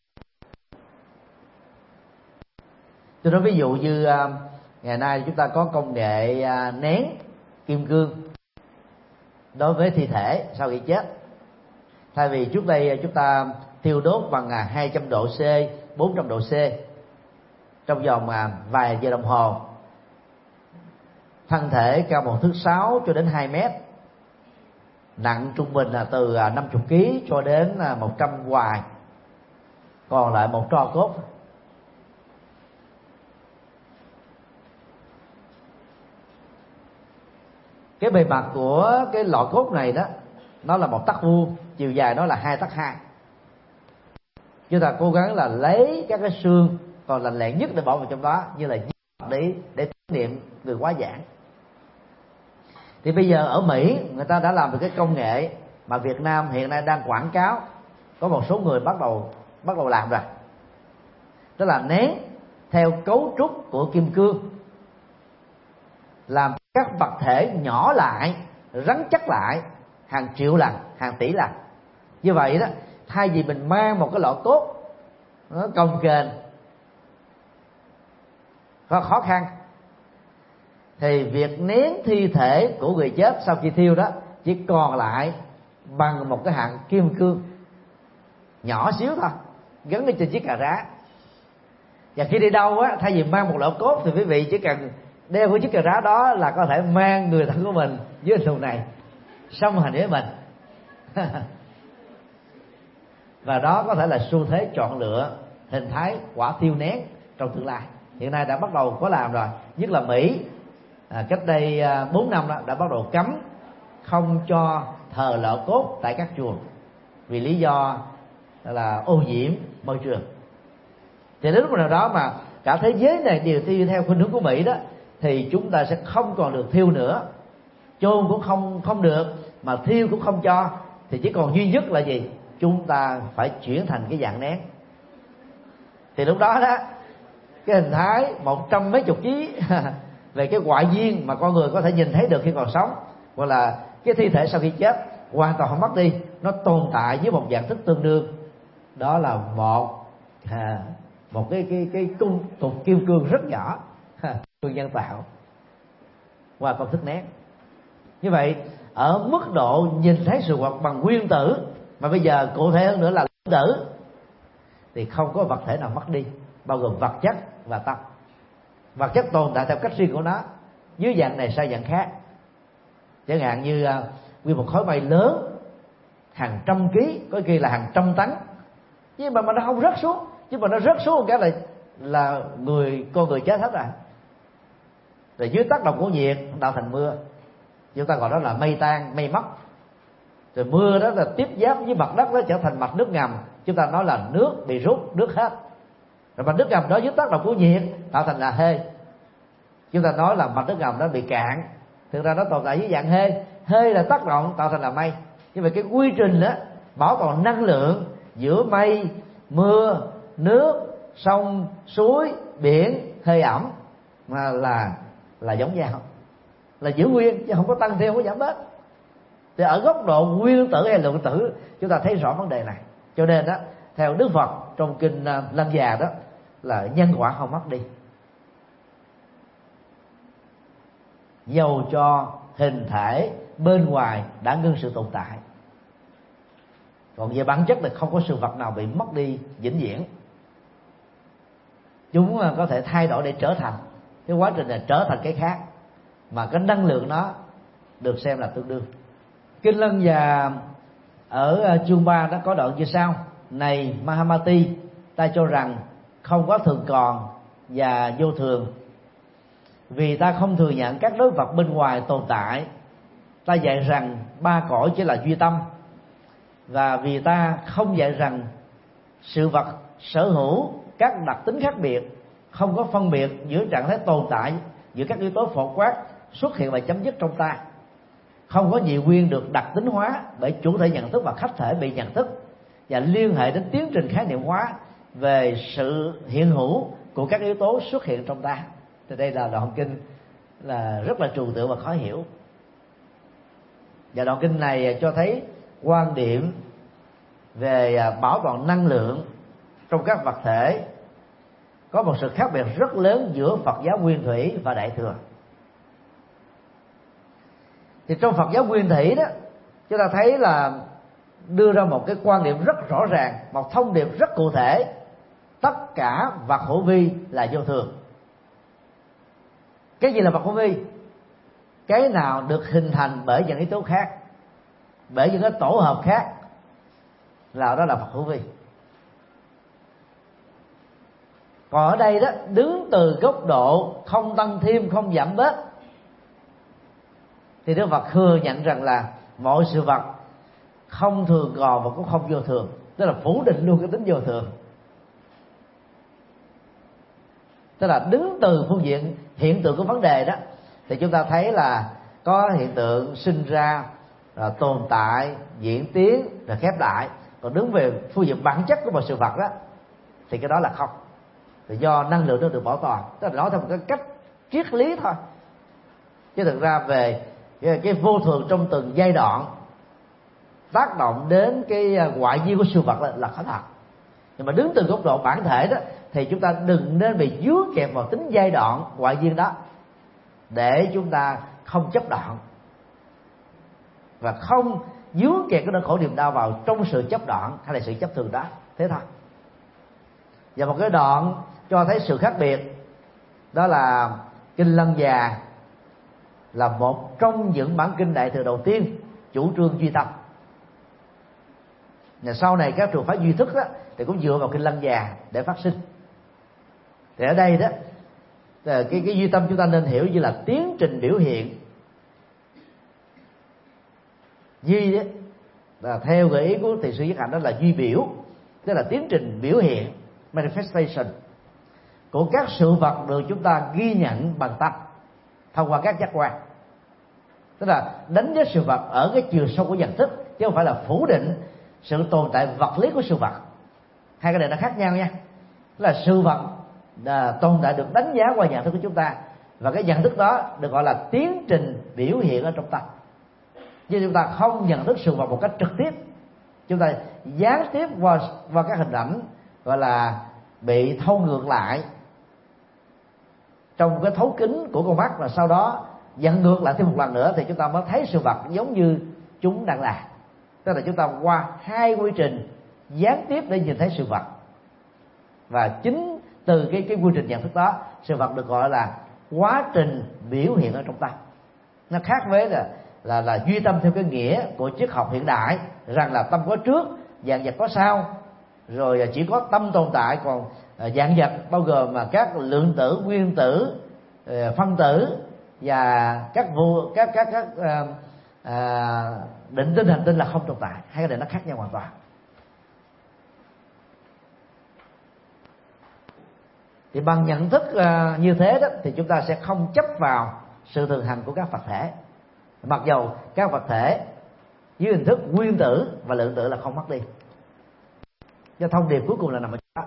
Tôi nói ví dụ như ngày nay chúng ta có công nghệ nén kim cương đối với thi thể sau khi chết. Thay vì trước đây chúng ta thiêu đốt bằng hai trăm độ C, bốn trăm độ C trong vòng vài giờ đồng hồ, thân thể cao một thước sáu cho đến hai mét, nặng trung bình là từ năm mươi ki lô gam cho đến một trăm hoài, còn lại một tro cốt. Cái bề mặt của cái lọ cốt này đó, nó là một tấc vuông, chiều dài nó là hai tấc hai. Chúng ta cố gắng là lấy các cái xương còn lành lẹn nhất để bỏ vào trong đó, như là để để tưởng niệm người quá giảng. Thì bây giờ ở Mỹ người ta đã làm được cái công nghệ mà Việt Nam hiện nay đang quảng cáo, có một số người bắt đầu bắt đầu làm rồi. Tức là nén theo cấu trúc của kim cương, làm các vật thể nhỏ lại, rắn chắc lại hàng triệu lần, hàng tỷ lần. Như vậy đó, thay vì mình mang một cái lọ cốt nó cồng kềnh, khó khăn, thì việc nén thi thể của người chết sau khi thiêu đó chỉ còn lại bằng một cái hạng kim cương nhỏ xíu thôi, gắn lên trên chiếc cà rá. Và khi đi đâu á, thay vì mang một lọ cốt thì quý vị chỉ cần đeo cái chiếc cà rá đó là có thể mang người thân của mình dưới thùng này song hành với mình. Và đó có thể là xu thế chọn lựa hình thái quả thiêu nén trong tương lai. Hiện nay đã bắt đầu có làm rồi, nhất là Mỹ à, cách đây bốn năm đó, đã bắt đầu cấm không cho thờ lọ cốt tại các chùa vì lý do là ô nhiễm môi trường. Thì đến lúc nào đó mà cả thế giới này đều thiêu theo khuynh hướng của Mỹ đó, thì chúng ta sẽ không còn được thiêu nữa, chôn cũng không không được, mà thiêu cũng không cho, thì chỉ còn duy nhất là gì? chúng ta phải chuyển thành cái dạng nén. Thì lúc đó đó, cái hình thái một trăm mấy chục ký về cái ngoại duyên mà con người có thể nhìn thấy được khi còn sống, hoặc là cái thi thể sau khi chết hoàn toàn không mất đi, nó tồn tại với một dạng thức tương đương. Đó là một à, một cái cái cái cung cục kim cương rất nhỏ, cương nhân tạo qua công thức nén. Như vậy ở mức độ nhìn thấy sự vật bằng nguyên tử, mà bây giờ cụ thể hơn nữa là lượng tử, thì không có vật thể nào mất đi, bao gồm vật chất và tâm. Vật chất tồn tại theo cách riêng của nó, dưới dạng này sang dạng khác. Chẳng hạn như uh, nguyên một khối mây lớn hàng trăm ký, có khi là hàng trăm tấn, nhưng mà, mà nó không rớt xuống. Chứ mà nó rớt xuống một cái là là người con người chết hết rồi. Rồi dưới tác động của nhiệt tạo thành mưa, chúng ta gọi đó là mây tan, mây mất. Rồi mưa đó là tiếp giáp với mặt đất, nó trở thành mạch nước ngầm, chúng ta nói là nước bị rút, nước hết. Rồi mạch nước ngầm đó dưới tác động của nhiệt tạo thành là hơi, chúng ta nói là mạch nước ngầm đó bị cạn. Thực ra nó tồn tại dưới dạng hơi, hơi là tác động tạo thành là mây. Như vậy cái quy trình đó bảo toàn năng lượng giữa mây, mưa, nước, sông, suối, biển, hơi ẩm mà là là giống nhau, là giữ nguyên chứ không có tăng thêm, không có giảm bớt. Thì ở góc độ nguyên tử hay lượng tử chúng ta thấy rõ vấn đề này. Cho nên đó, theo Đức Phật trong kinh Lăng Già đó, là nhân quả không mất đi, dầu cho hình thể bên ngoài đã ngưng sự tồn tại. Còn về bản chất là không có sự vật nào bị mất đi vĩnh viễn. Chúng có thể thay đổi để trở thành, cái quá trình này trở thành cái khác, mà cái năng lượng nó được xem là tương đương. Kinh Lăng Già ở chương ba nó có đoạn như sau: này Mahamati, ta cho rằng không có thường còn và vô thường. Vì ta không thừa nhận các đối vật bên ngoài tồn tại, ta dạy rằng ba cõi chỉ là duy tâm. Và vì ta không dạy rằng sự vật sở hữu các đặc tính khác biệt, không có phân biệt giữa trạng thái tồn tại giữa các yếu tố phổ quát xuất hiện và chấm dứt trong ta, không có nhị nguyên được đặc tính hóa bởi chủ thể nhận thức và khách thể bị nhận thức, và liên hệ đến tiến trình khái niệm hóa về sự hiện hữu của các yếu tố xuất hiện trong ta. Thì đây là đoạn kinh là rất là trừu tượng và khó hiểu. Và đoạn kinh này cho thấy quan điểm về bảo toàn năng lượng trong các vật thể có một sự khác biệt rất lớn giữa Phật giáo Nguyên Thủy và Đại Thừa. Thì trong Phật giáo Nguyên Thủy đó, chúng ta thấy là đưa ra một cái quan điểm rất rõ ràng, một thông điệp rất cụ thể: tất cả vật hữu vi là vô thường. Cái gì là vật hữu vi? Cái nào được hình thành bởi những yếu tố khác, bởi những cái tổ hợp khác, là đó là vật hữu vi. Còn ở đây đó, đứng từ góc độ không tăng thêm, không giảm bớt, thì Đức Phật thừa nhận rằng là mọi sự vật không thường còn và cũng không vô thường, tức là phủ định luôn cái tính vô thường. Tức là đứng từ phương diện hiện tượng của vấn đề đó, thì chúng ta thấy là có hiện tượng sinh ra, rồi tồn tại, diễn tiến, rồi khép lại. Còn đứng về phương diện bản chất của một sự vật đó, thì cái đó là không. Thì do năng lượng nó được bảo toàn, tức là nói theo một cái cách triết lý thôi. Chứ thực ra về cái, cái vô thường trong từng giai đoạn tác động đến cái ngoại duyên của sự vật là, là có thật. Nhưng mà đứng từ góc độ bản thể đó, thì chúng ta đừng nên bị dướng kẹp vào tính giai đoạn ngoại duyên đó, để chúng ta không chấp đoạn và không dướng kẹp cái nỗi khổ niềm đau vào trong sự chấp đoạn hay là sự chấp thường đó. Thế thôi. Và một cái đoạn cho thấy sự khác biệt đó là kinh Lăng Già, là một trong những bản kinh Đại Thừa đầu tiên chủ trương duy tâm. Và sau này các trường phái duy thức đó, thì cũng dựa vào kinh Lăng Già để phát sinh. Thì ở đây đó, cái, cái duy tâm chúng ta nên hiểu như là tiến trình biểu hiện. Duy đó là theo gợi ý của thiền sư Nhất Hạnh, đó là duy biểu, tức là tiến trình biểu hiện, manifestation của các sự vật được chúng ta ghi nhận bằng tâm thông qua các giác quan. Tức là đánh giá sự vật ở cái chiều sâu của nhận thức, chứ không phải là phủ định sự tồn tại vật lý của sự vật. Hai cái này nó khác nhau nha. Tức là sự vật à, tồn tại được đánh giá qua nhận thức của chúng ta, và cái nhận thức đó được gọi là tiến trình biểu hiện ở trong tâm. Chứ chúng ta không nhận thức sự vật một cách trực tiếp, chúng ta gián tiếp qua qua các hình ảnh gọi là bị thâu ngược lại trong cái thấu kính của con mắt, và sau đó dẫn ngược lại thêm một lần nữa thì chúng ta mới thấy sự vật giống như chúng đang là. Tức là chúng ta qua hai quy trình gián tiếp để nhìn thấy sự vật, và chính từ cái cái quy trình nhận thức đó, sự vật được gọi là quá trình biểu hiện ở trong tâm. Nó khác với là là là duy tâm theo cái nghĩa của triết học hiện đại, rằng là tâm có trước, vạn vật có sau, rồi chỉ có tâm tồn tại, còn vạn vật bao gồm mà các lượng tử, nguyên tử, phân tử và các vô các các các à, à, định tinh, hành tinh là không tồn tại. Hai cái này nó khác nhau hoàn toàn. Thì bằng nhận thức uh, như thế đó, thì chúng ta sẽ không chấp vào sự thường hành của các vật thể, mặc dầu các vật thể dưới hình thức nguyên tử và lượng tử là không mất đi. Cho thông điệp cuối cùng là nằm ở chỗ đó.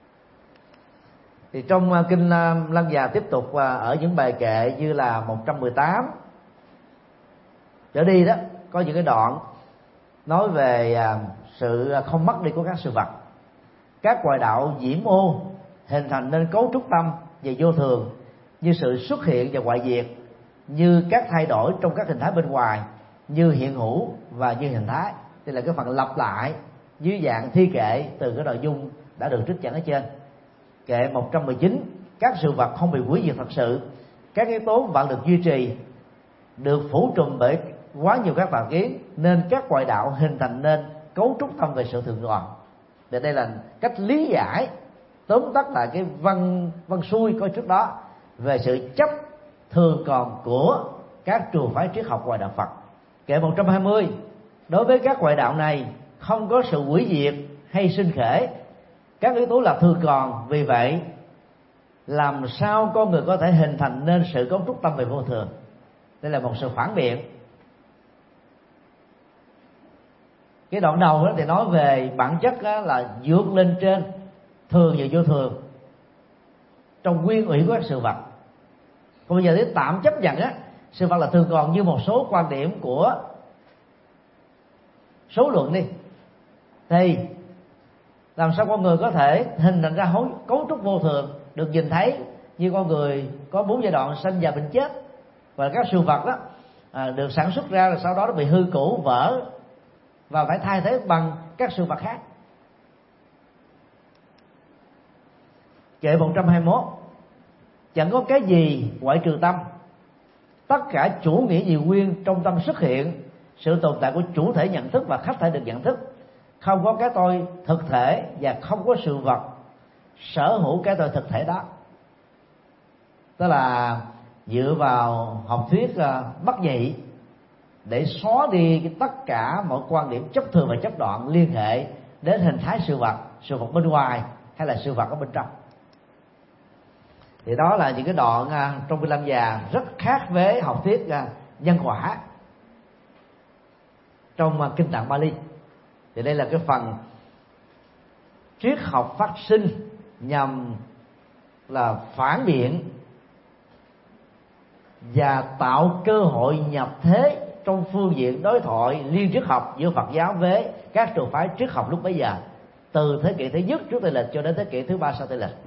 Thì trong uh, kinh uh, Lăng Già tiếp tục uh, ở những bài kệ như là một trăm mười tám trở đi đó, có những cái đoạn nói về uh, sự không mất đi của các sự vật. Các ngoại đạo nhiễm ô hình thành nên cấu trúc tâm về vô thường, như sự xuất hiện và hoại diệt, như các thay đổi trong các hình thái bên ngoài, như hiện hữu và như hình thái. Đây là cái phần lặp lại dưới dạng thi kệ từ cái nội dung đã được trích dẫn ở trên. Kệ một trăm mười chín, các sự vật không bị hủy diệt thật sự, các yếu tố vẫn được duy trì, được phủ trùm bởi quá nhiều các tà kiến, nên các ngoại đạo hình thành nên cấu trúc tâm về sự thường còn. Để đây là cách lý giải tóm tắt lại cái văn văn xuôi coi trước đó về sự chấp thường còn của các trường phái triết học ngoài đạo Phật. Kệ một trăm hai mươi, đối với các ngoại đạo này không có sự hủy diệt hay sinh khởi, các yếu tố là thường còn, vì vậy làm sao con người có thể hình thành nên sự cấu trúc tâm về vô thường. Đây là một sự phản biện. Cái đoạn đầu đó thì nói về bản chất đó là vượt lên trên thường và vô thường trong nguyên ủy của các sự vật. Còn bây giờ thì tạm chấp nhận á sự vật là thường còn như một số quan điểm của số luận đi, thì làm sao con người có thể hình thành ra cấu trúc vô thường được nhìn thấy như con người có bốn giai đoạn sanh già bệnh chết, và các sự vật đó à, được sản xuất ra rồi sau đó nó bị hư cũ vỡ và phải thay thế bằng các sự vật khác. Kệ một trăm hai mươi mốt, chẳng có cái gì ngoại trừ tâm, tất cả chủ nghĩa nhiều nguyên trong tâm xuất hiện, sự tồn tại của chủ thể nhận thức và khách thể được nhận thức, không có cái tôi thực thể và không có sự vật sở hữu cái tôi thực thể đó. Tức là dựa vào học thuyết uh, bất nhị để xóa đi tất cả mọi quan điểm chấp thường và chấp đoạn liên hệ đến hình thái sự vật, sự vật bên ngoài hay là sự vật ở bên trong. Thì đó là những cái đoạn uh, trong Kinh Lăng Già rất khác với học thuyết uh, nhân quả trong uh, Kinh Tạng Bali. Thì đây là cái phần triết học phát sinh nhằm là phản biện và tạo cơ hội nhập thế trong phương diện đối thoại liên triết học giữa Phật giáo với các trường phái triết học lúc bấy giờ, từ thế kỷ thứ nhất trước Tây lịch cho đến thế kỷ thứ ba sau Tây lịch.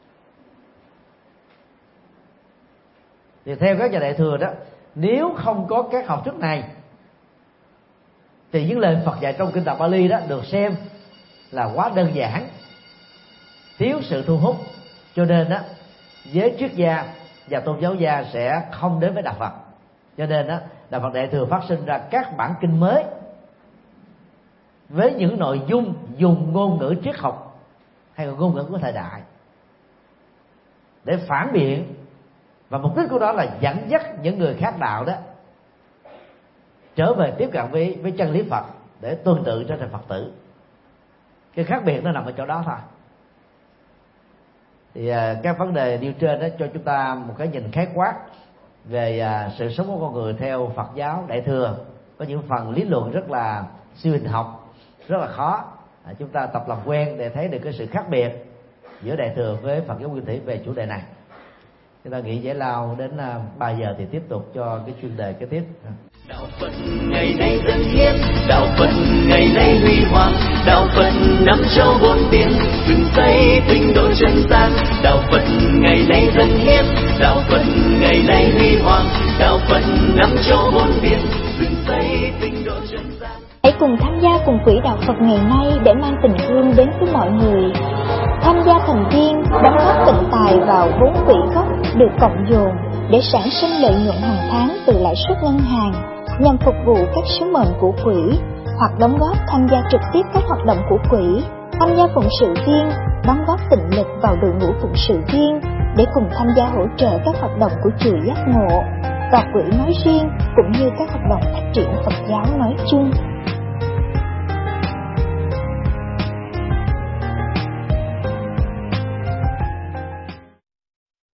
Thì theo các nhà Đại thừa đó, nếu không có các học thuyết này thì những lời Phật dạy trong Kinh Tạng Bali đó được xem là quá đơn giản, thiếu sự thu hút, cho nên đó giới triết gia và tôn giáo gia sẽ không đến với đạo Phật. Cho nên đó đạo Phật Đại thừa phát sinh ra các bản kinh mới với những nội dung dùng ngôn ngữ triết học hay là ngôn ngữ của thời đại để phản biện, và mục đích của đó là dẫn dắt những người khác đạo đó trở về tiếp cận với với chân lý Phật để tuân tự trở thành Phật tử. Cái khác biệt nó nằm ở chỗ đó thôi. Thì uh, các vấn đề nêu trên đó cho chúng ta một cái nhìn khái quát về uh, sự sống của con người theo Phật giáo Đại thừa. Có những phần lý luận rất là siêu hình học rất là khó. À, chúng ta tập làm quen để thấy được cái sự khác biệt giữa Đại thừa với Phật giáo Nguyên Thủy về chủ đề này. Chúng ta nghĩ giải lao đến ba giờ thì tiếp tục cho cái chuyên đề kế tiếp. Đạo Phật ngày nay dân hiến, đạo Phật ngày nay huy hoàng, đạo Phật năm châu bốn biển, dựng xây tinh độ chân gian. Đạo Phật ngày nay dân hiến, đạo Phật ngày nay huy hoàng, đạo Phật năm châu bốn biển, dựng xây tinh độ chân gian. Hãy cùng tham gia cùng quỹ đạo Phật ngày nay để mang tình thương đến với mọi người. Tham gia thành viên đóng góp tịnh tài vào vốn quỹ gốc được cộng dồn để sản sinh lợi nhuận hàng tháng từ lãi suất ngân hàng nhằm phục vụ các sứ mệnh của quỹ, hoặc đóng góp tham gia trực tiếp các hoạt động của quỹ, tham gia phụng sự viên, đóng góp tịnh lực vào đội ngũ phụng sự viên để cùng tham gia hỗ trợ các hoạt động của chùa Giác Ngộ và quỹ nói riêng cũng như các hoạt động phát triển Phật giáo nói chung.